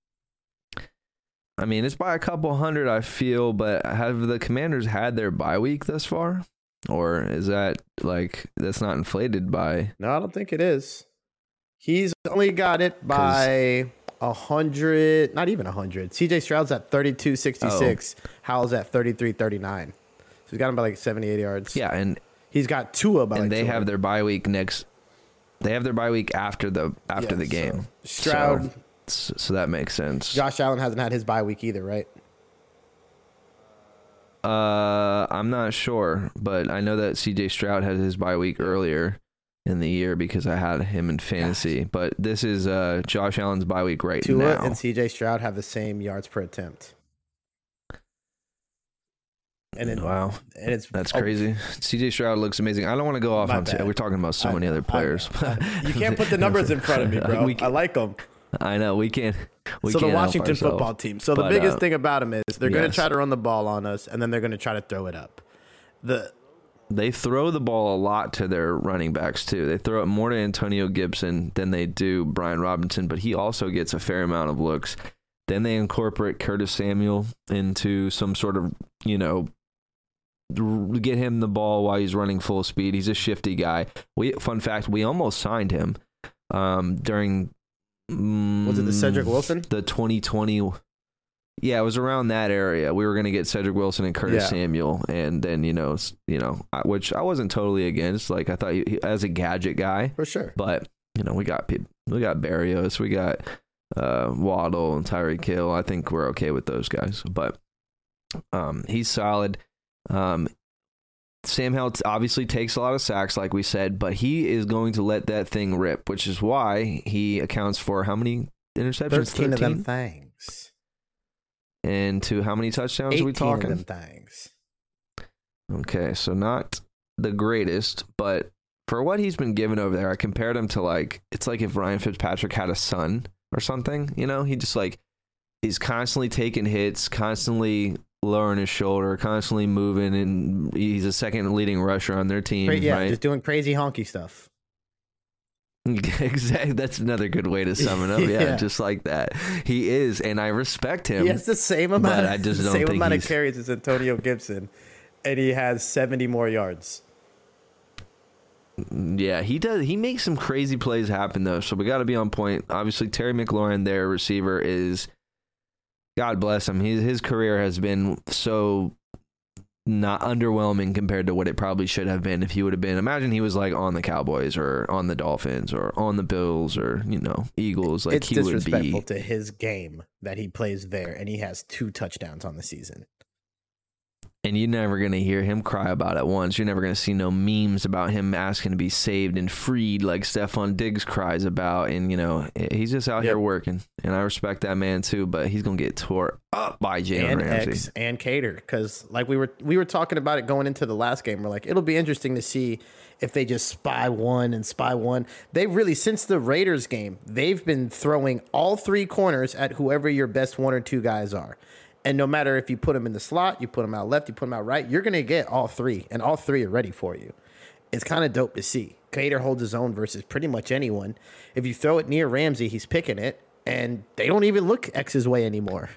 I mean, it's by a couple hundred, I feel. But have the Commanders had their bye week thus far, or is that that's not inflated by? No, I don't think it is. He's only got it by 100, not even 100. CJ Stroud's at 32.66. Howell's at 33.39. So he's got him by 70, 80 yards. Yeah, and He's got Tua by they 200. have their bye week next. They have their bye week after the game. So Stroud, So that makes sense. Josh Allen hasn't had his bye week either, right? I'm not sure, but I know that CJ Stroud had his bye week earlier in the year because I had him in fantasy. But this is Josh Allen's bye week right Tua now. and CJ Stroud have the same yards per attempt. Wow, And it's that's crazy. CJ Stroud looks amazing. I don't want to go off My on. bad. We're talking about so I many know, other players. You can't put the numbers in front of me, bro. We I like them. I know we can't. So the can't help Washington ourselves. football team. So the But, biggest thing about them is they're going to yes. try to run the ball on us, and then they're going to try to throw it up. They throw the ball a lot to their running backs too. They throw it more to Antonio Gibson than they do Brian Robinson, but he also gets a fair amount of looks. Then they incorporate Curtis Samuel into some sort of, get him the ball while he's running full speed. He's a shifty guy. Fun fact, we almost signed him during Was it the Cedric Wilson? the 2020. Yeah, it was around that area. We were going to get Cedric Wilson and Curtis Samuel, and then which I wasn't totally against. I thought he as a gadget guy For sure. but we got Barrios, we got Waddle and Tyreek Hill. I think we're okay with those guys, but he's solid. Sam Howell obviously takes a lot of sacks, like we said, but he is going to let that thing rip, which is why he accounts for how many interceptions? 13 of them things. And to how many touchdowns are we 18 talking? of them things. Okay, so not the greatest, but for what he's been given over there, I compared him to it's like if Ryan Fitzpatrick had a son or something. He just he's constantly taking hits, constantly lowering his shoulder, constantly moving, and he's a second leading rusher on their team. Right? Just doing crazy honky stuff. Exactly. That's another good way to sum it up. Yeah, just like that. He is, and I respect him. He has the same amount. I just don't same think amount of he's- carries as Antonio Gibson, and he has 70 more yards. Yeah, he does. He makes some crazy plays happen, though, so we got to be on point. Obviously, Terry McLaurin, their receiver, is, God bless him, his career has been so not underwhelming compared to what it probably should have been if he would have been. Imagine he was on the Cowboys or on the Dolphins or on the Bills or, Eagles. It's he would disrespectful be. to his game that he plays there, and he has 2 touchdowns on the season. And you're never going to hear him cry about it once. You're never going to see no memes about him asking to be saved and freed like Stephon Diggs cries about. And, he's just out here working. And I respect that man, too. But he's going to get tore up by Jalen Ramsey. X and Cater. Because, we were talking about it going into the last game. We're it'll be interesting to see if they just spy one. They really, since the Raiders game, they've been throwing all 3 corners at whoever your best 1 or 2 guys are. And no matter if you put them in the slot, you put them out left, you put them out right, you're going to get all 3, and all 3 are ready for you. It's kind of dope to see. Cater holds his own versus pretty much anyone. If you throw it near Ramsey, he's picking it, and they don't even look X's way anymore.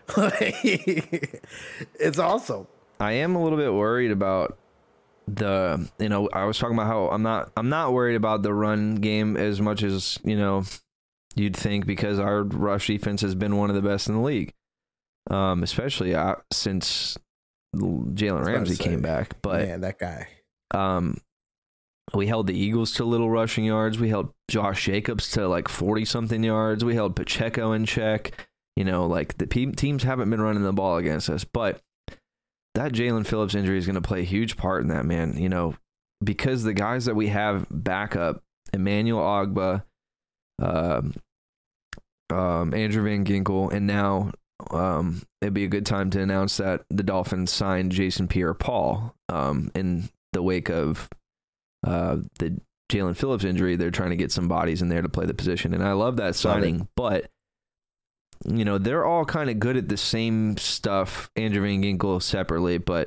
It's awesome. I am a little bit worried about I was talking about how I'm not worried about the run game as much as, you'd think, because our rush defense has been one of the best in the league. Especially since Jalen Ramsey came back. But man, that guy. We held the Eagles to little rushing yards. We held Josh Jacobs to 40-something yards. We held Pacheco in check. The teams haven't been running the ball against us. But that Jalen Phillips injury is going to play a huge part in that, man. Because the guys that we have back up, Emmanuel Ogbah, Andrew Van Ginkel, and now it'd be a good time to announce that the Dolphins signed Jason Pierre-Paul in the wake of the Jalen Phillips injury. They're trying to get some bodies in there to play the position, and I love that signing. But they're all kind of good at the same stuff. Andrew Van Ginkel separately, but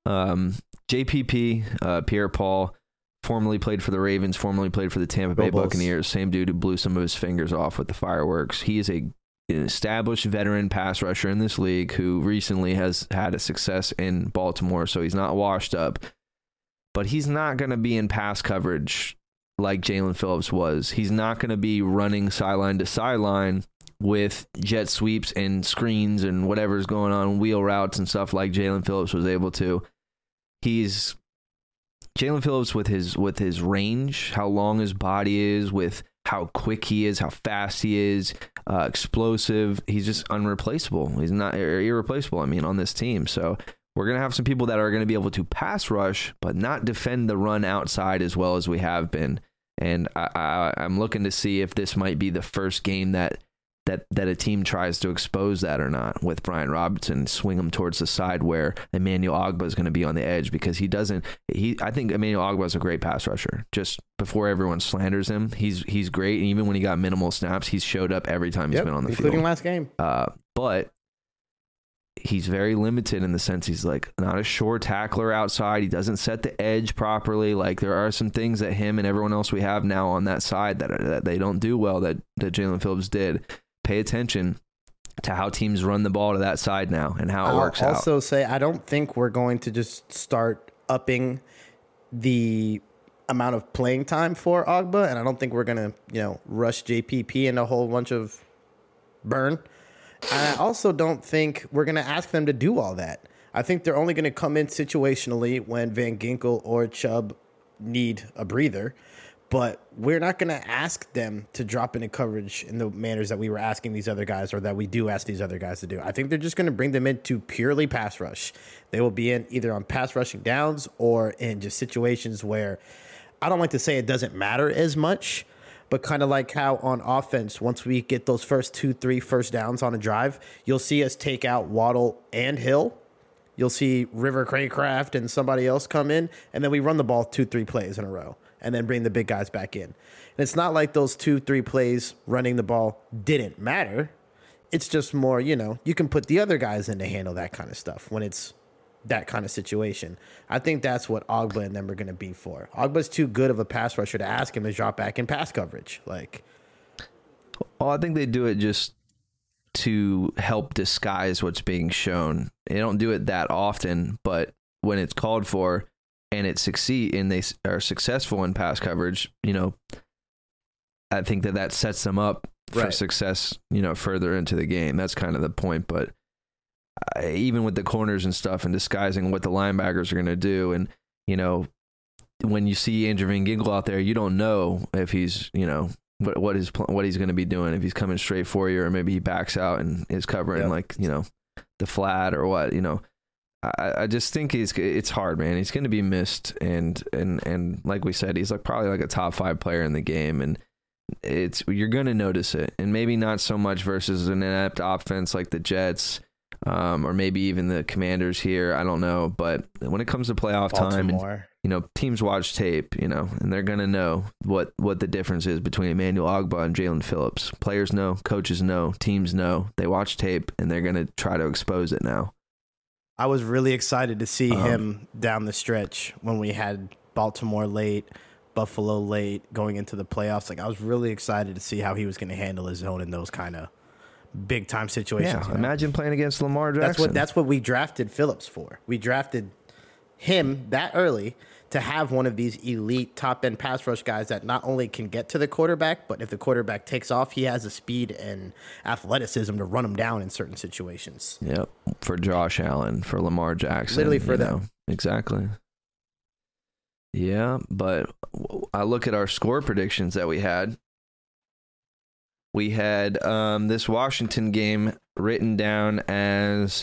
JPP, Pierre-Paul, formerly played for the Ravens, formerly played for the Tampa Bay Buccaneers, same dude who blew some of his fingers off with the fireworks. He is an established veteran pass rusher in this league who recently has had a success in Baltimore, so he's not washed up. But he's not going to be in pass coverage like Jalen Phillips was. He's not going to be running sideline to sideline with jet sweeps and screens and whatever's going on, wheel routes and stuff like Jalen Phillips was able to. Jalen Phillips with his range, how long his body is, with how quick he is, how fast he is, explosive. He's just unreplaceable. He's not irreplaceable, on this team. So we're going to have some people that are going to be able to pass rush, but not defend the run outside as well as we have been. And I'm looking to see if this might be the first game that a team tries to expose that or not, with Brian Robinson, swing him towards the side where Emmanuel Ogbah is going to be on the edge, because I think Emmanuel Ogbah is a great pass rusher. Just before everyone slanders him, he's great. And even when he got minimal snaps, he's showed up every time he's been on the field. Including last game. But he's very limited in the sense he's like not a sure tackler outside. He doesn't set the edge properly. Like, there are some things that him and everyone else we have now on that side that they don't do well that Jalen Phillips did. Pay attention to how teams run the ball to that side now and how it works out. I'll also say I don't think we're going to just start upping the amount of playing time for Ogbah, and I don't think we're going to, rush JPP into a whole bunch of burn. I also don't think we're going to ask them to do all that. I think they're only going to come in situationally when Van Ginkel or Chubb need a breather. But we're not going to ask them to drop into coverage in the manners that we were asking these other guys, or that we do ask these other guys to do. I think they're just going to bring them into purely pass rush. They will be in either on pass rushing downs or in just situations where, I don't like to say it doesn't matter as much, but kind of like how on offense, once we get those first 2-3 first downs on a drive, you'll see us take out Waddle and Hill. You'll see River Craycraft and somebody else come in, and then we run the ball 2-3 plays in a row, and then bring the big guys back in. And it's not like those 2-3 plays running the ball didn't matter. It's just more, you can put the other guys in to handle that kind of stuff when it's that kind of situation. I think that's what Ogbah and them are going to be for. Ogbah's too good of a pass rusher to ask him to drop back in pass coverage. Well, I think they do it just to help disguise what's being shown. They don't do it that often, but when it's called for, and it succeed and they are successful in pass coverage, I think that sets them up for success, further into the game. That's kind of the point. But even with the corners and stuff and disguising what the linebackers are going to do, and, when you see Andrew Van Ginkel out there, you don't know if he's, what he's going to be doing, if he's coming straight for you, or maybe he backs out and is covering the flat or what, I just think it's hard, man. He's going to be missed, and like we said, he's probably a top 5 player in the game, and you're going to notice it, and maybe not so much versus an inept offense like the Jets, or maybe even the Commanders here. I don't know, but when it comes to playoff time, and, teams watch tape, and they're going to know what the difference is between Emmanuel Ogbah and Jalen Phillips. Players know, coaches know, teams know. They watch tape, and they're going to try to expose it now. I was really excited to see him down the stretch when we had Baltimore late, Buffalo late, going into the playoffs. I was really excited to see how he was going to handle his own in those kind of big time situations. Yeah, imagine playing against Lamar Jackson. That's what we drafted Phillips for. We drafted him that early to have one of these elite top end pass rush guys that not only can get to the quarterback, but if the quarterback takes off, he has the speed and athleticism to run him down in certain situations. Yep. For Josh Allen, for Lamar Jackson. Literally for them. Exactly. Yeah, but I look at our score predictions that we had. We had this Washington game written down as,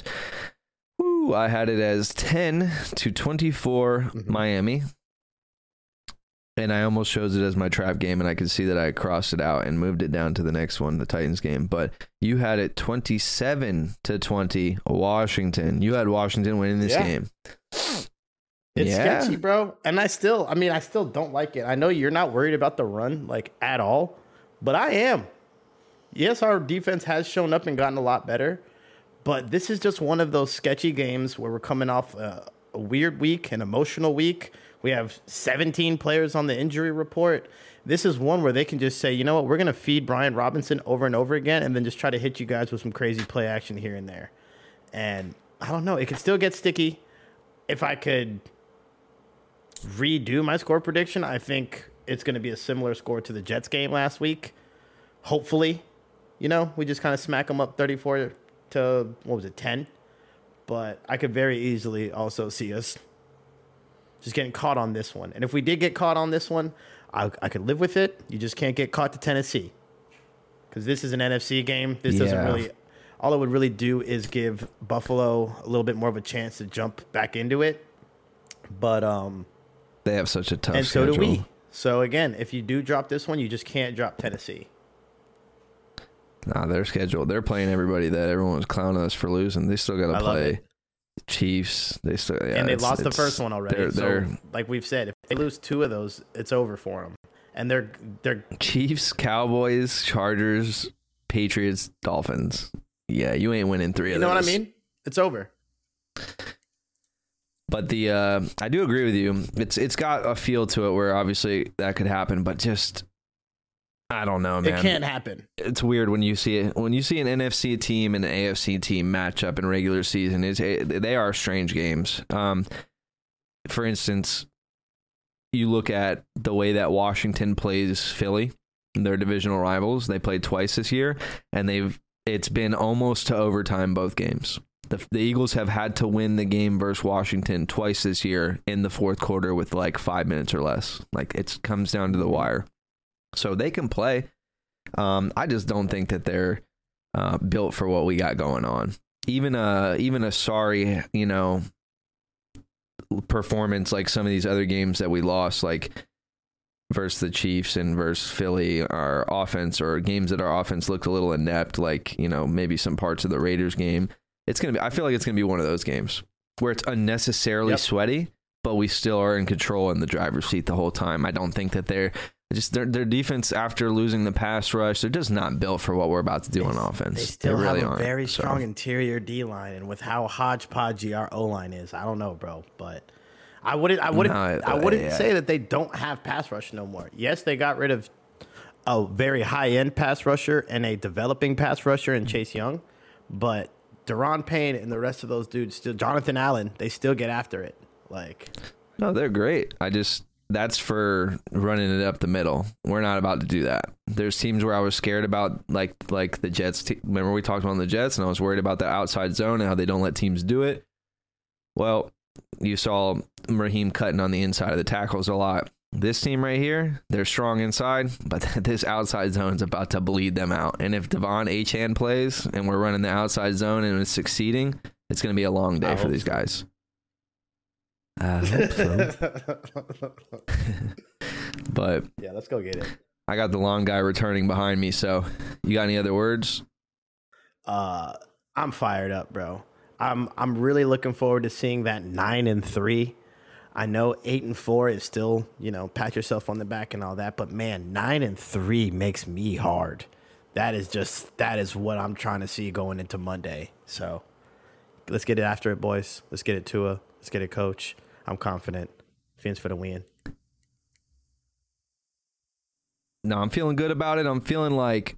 I had it as 10-24 Miami. And I almost chose it as my trap game, and I could see that I crossed it out and moved it down to the next one, the Titans game. But you had it 27-20, Washington. You had Washington winning this game. It's sketchy, bro. And I still don't like it. I know you're not worried about the run, like, at all, but I am. Yes, our defense has shown up and gotten a lot better, but this is just one of those sketchy games where we're coming off a weird week, an emotional week. We have 17 players on the injury report. This is one where they can just say, you know what, we're going to feed Brian Robinson over and over again and then just try to hit you guys with some crazy play action here and there. And I don't know. It could still get sticky. If I could redo my score prediction, I think it's going to be a similar score to the Jets game last week. Hopefully, you know, we just kind of smack them up 34 to, 10? But I could very easily also see us just getting caught on this one. And if we did get caught on this one, I could live with it. You just can't get caught to Tennessee. Because this is an NFC game. This doesn't really... All it would really do is give Buffalo a little bit more of a chance to jump back into it. But... they have such a tough and schedule. So do we. So again, if you do drop this one, you just can't drop Tennessee. Nah, their schedule. They're playing everybody that everyone was clowning us for losing. They still got to play Chiefs. They still, and they lost the first one already. So, like we've said, if they lose 2 of those, it's over for them. And they're Chiefs, Cowboys, Chargers, Patriots, Dolphins. Yeah, you ain't winning 3 of those. You know what I mean? It's over. But I do agree with you. It's got a feel to it where obviously that could happen, but just I don't know, man. It can't happen. It's weird when you see it. When you see an NFC team and an AFC team match up in regular season, they are strange games. For instance, you look at the way that Washington plays Philly, their divisional rivals. They played twice this year, and it's been almost to overtime both games. The Eagles have had to win the game versus Washington twice this year in the fourth quarter with like 5 minutes or less. Like it comes down to the wire. So they can play. I just don't think that they're built for what we got going on. Even a sorry, performance like some of these other games that we lost, like versus the Chiefs and versus Philly, our offense, or games that our offense looked a little inept, like, maybe some parts of the Raiders game. I feel like it's going to be one of those games where it's unnecessarily sweaty, but we still are in control in the driver's seat the whole time. I don't think that their defense, after losing the pass rush, they're just not built for what we're about to do on offense. They still really have a very strong interior D-line, and with how hodgepodgey our O-line is, I don't know, bro, but I wouldn't say that they don't have pass rush no more. Yes, they got rid of a very high-end pass rusher and a developing pass rusher in Chase Young, but Daron Payne and the rest of those dudes, still Jonathan Allen, they still get after it. No, they're great. That's for running it up the middle. We're not about to do that. There's teams where I was scared about, like the Jets. Remember we talked about the Jets, and I was worried about the outside zone and how they don't let teams do it. Well, you saw Raheem cutting on the inside of the tackles a lot. This team right here, they're strong inside, but this outside zone is about to bleed them out. And if Devon Achane plays and we're running the outside zone and it's succeeding, it's going to be a long day for these guys. I hope so. But yeah, let's go get it. I got the long guy returning behind me, so you got any other words? I'm fired up, bro. I'm really looking forward to seeing that 9-3. I know 8-4 is still, pat yourself on the back and all that, but man, 9-3 makes me hard. That is what I'm trying to see going into Monday. So let's get it after it, boys. Let's get it, Tua. Let's get it, Coach. I'm confident. Fins for the win. No, I'm feeling good about it. I'm feeling like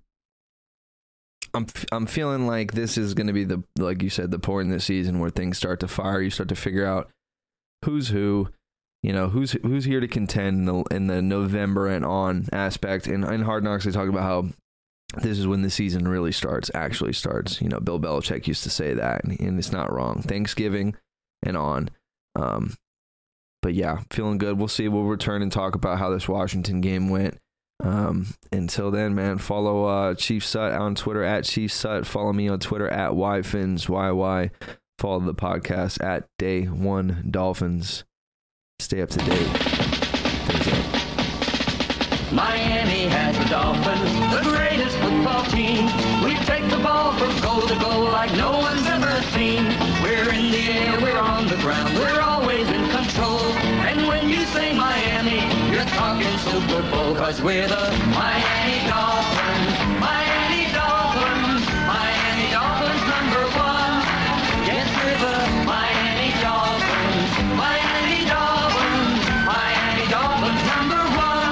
this is going to be like you said, the point in the season where things start to fire. You start to figure out who's who, who's here to contend in the November and on aspect. And in Hard Knocks, they talk about how this is when the season really actually starts. Bill Belichick used to say that, and it's not wrong. Thanksgiving and on. But yeah, feeling good. We'll see. We'll return and talk about how this Washington game went. Until then, man, follow Chief Sut on Twitter at Chief Sut. Follow me on Twitter at YFinsYY. Follow the podcast at Day One Dolphins. Stay up to date. Thanks, Miami has the Dolphins, the greatest football team. We take the ball from goal to goal like no one's ever seen. We're in the air, we're on the ground, we're always in control. And when you say Miami, you're talking Super Bowl, 'cause we're the Miami Dolphins. Miami Dolphins, Miami Dolphins #1. Yes, we're the Miami Dolphins. Miami Dolphins, Miami Dolphins #1.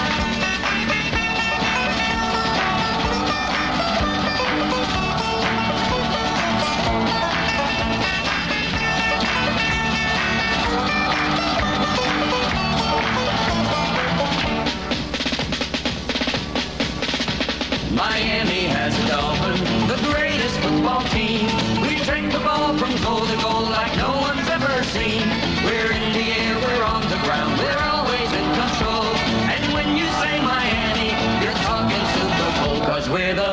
Miami has the Dolphins, the greatest football team. We take the ball from goal to goal like no one's ever seen. We're in the air, we're on the ground, we're always in control. And when you say Miami, you're talking Super Bowl, 'cause we're the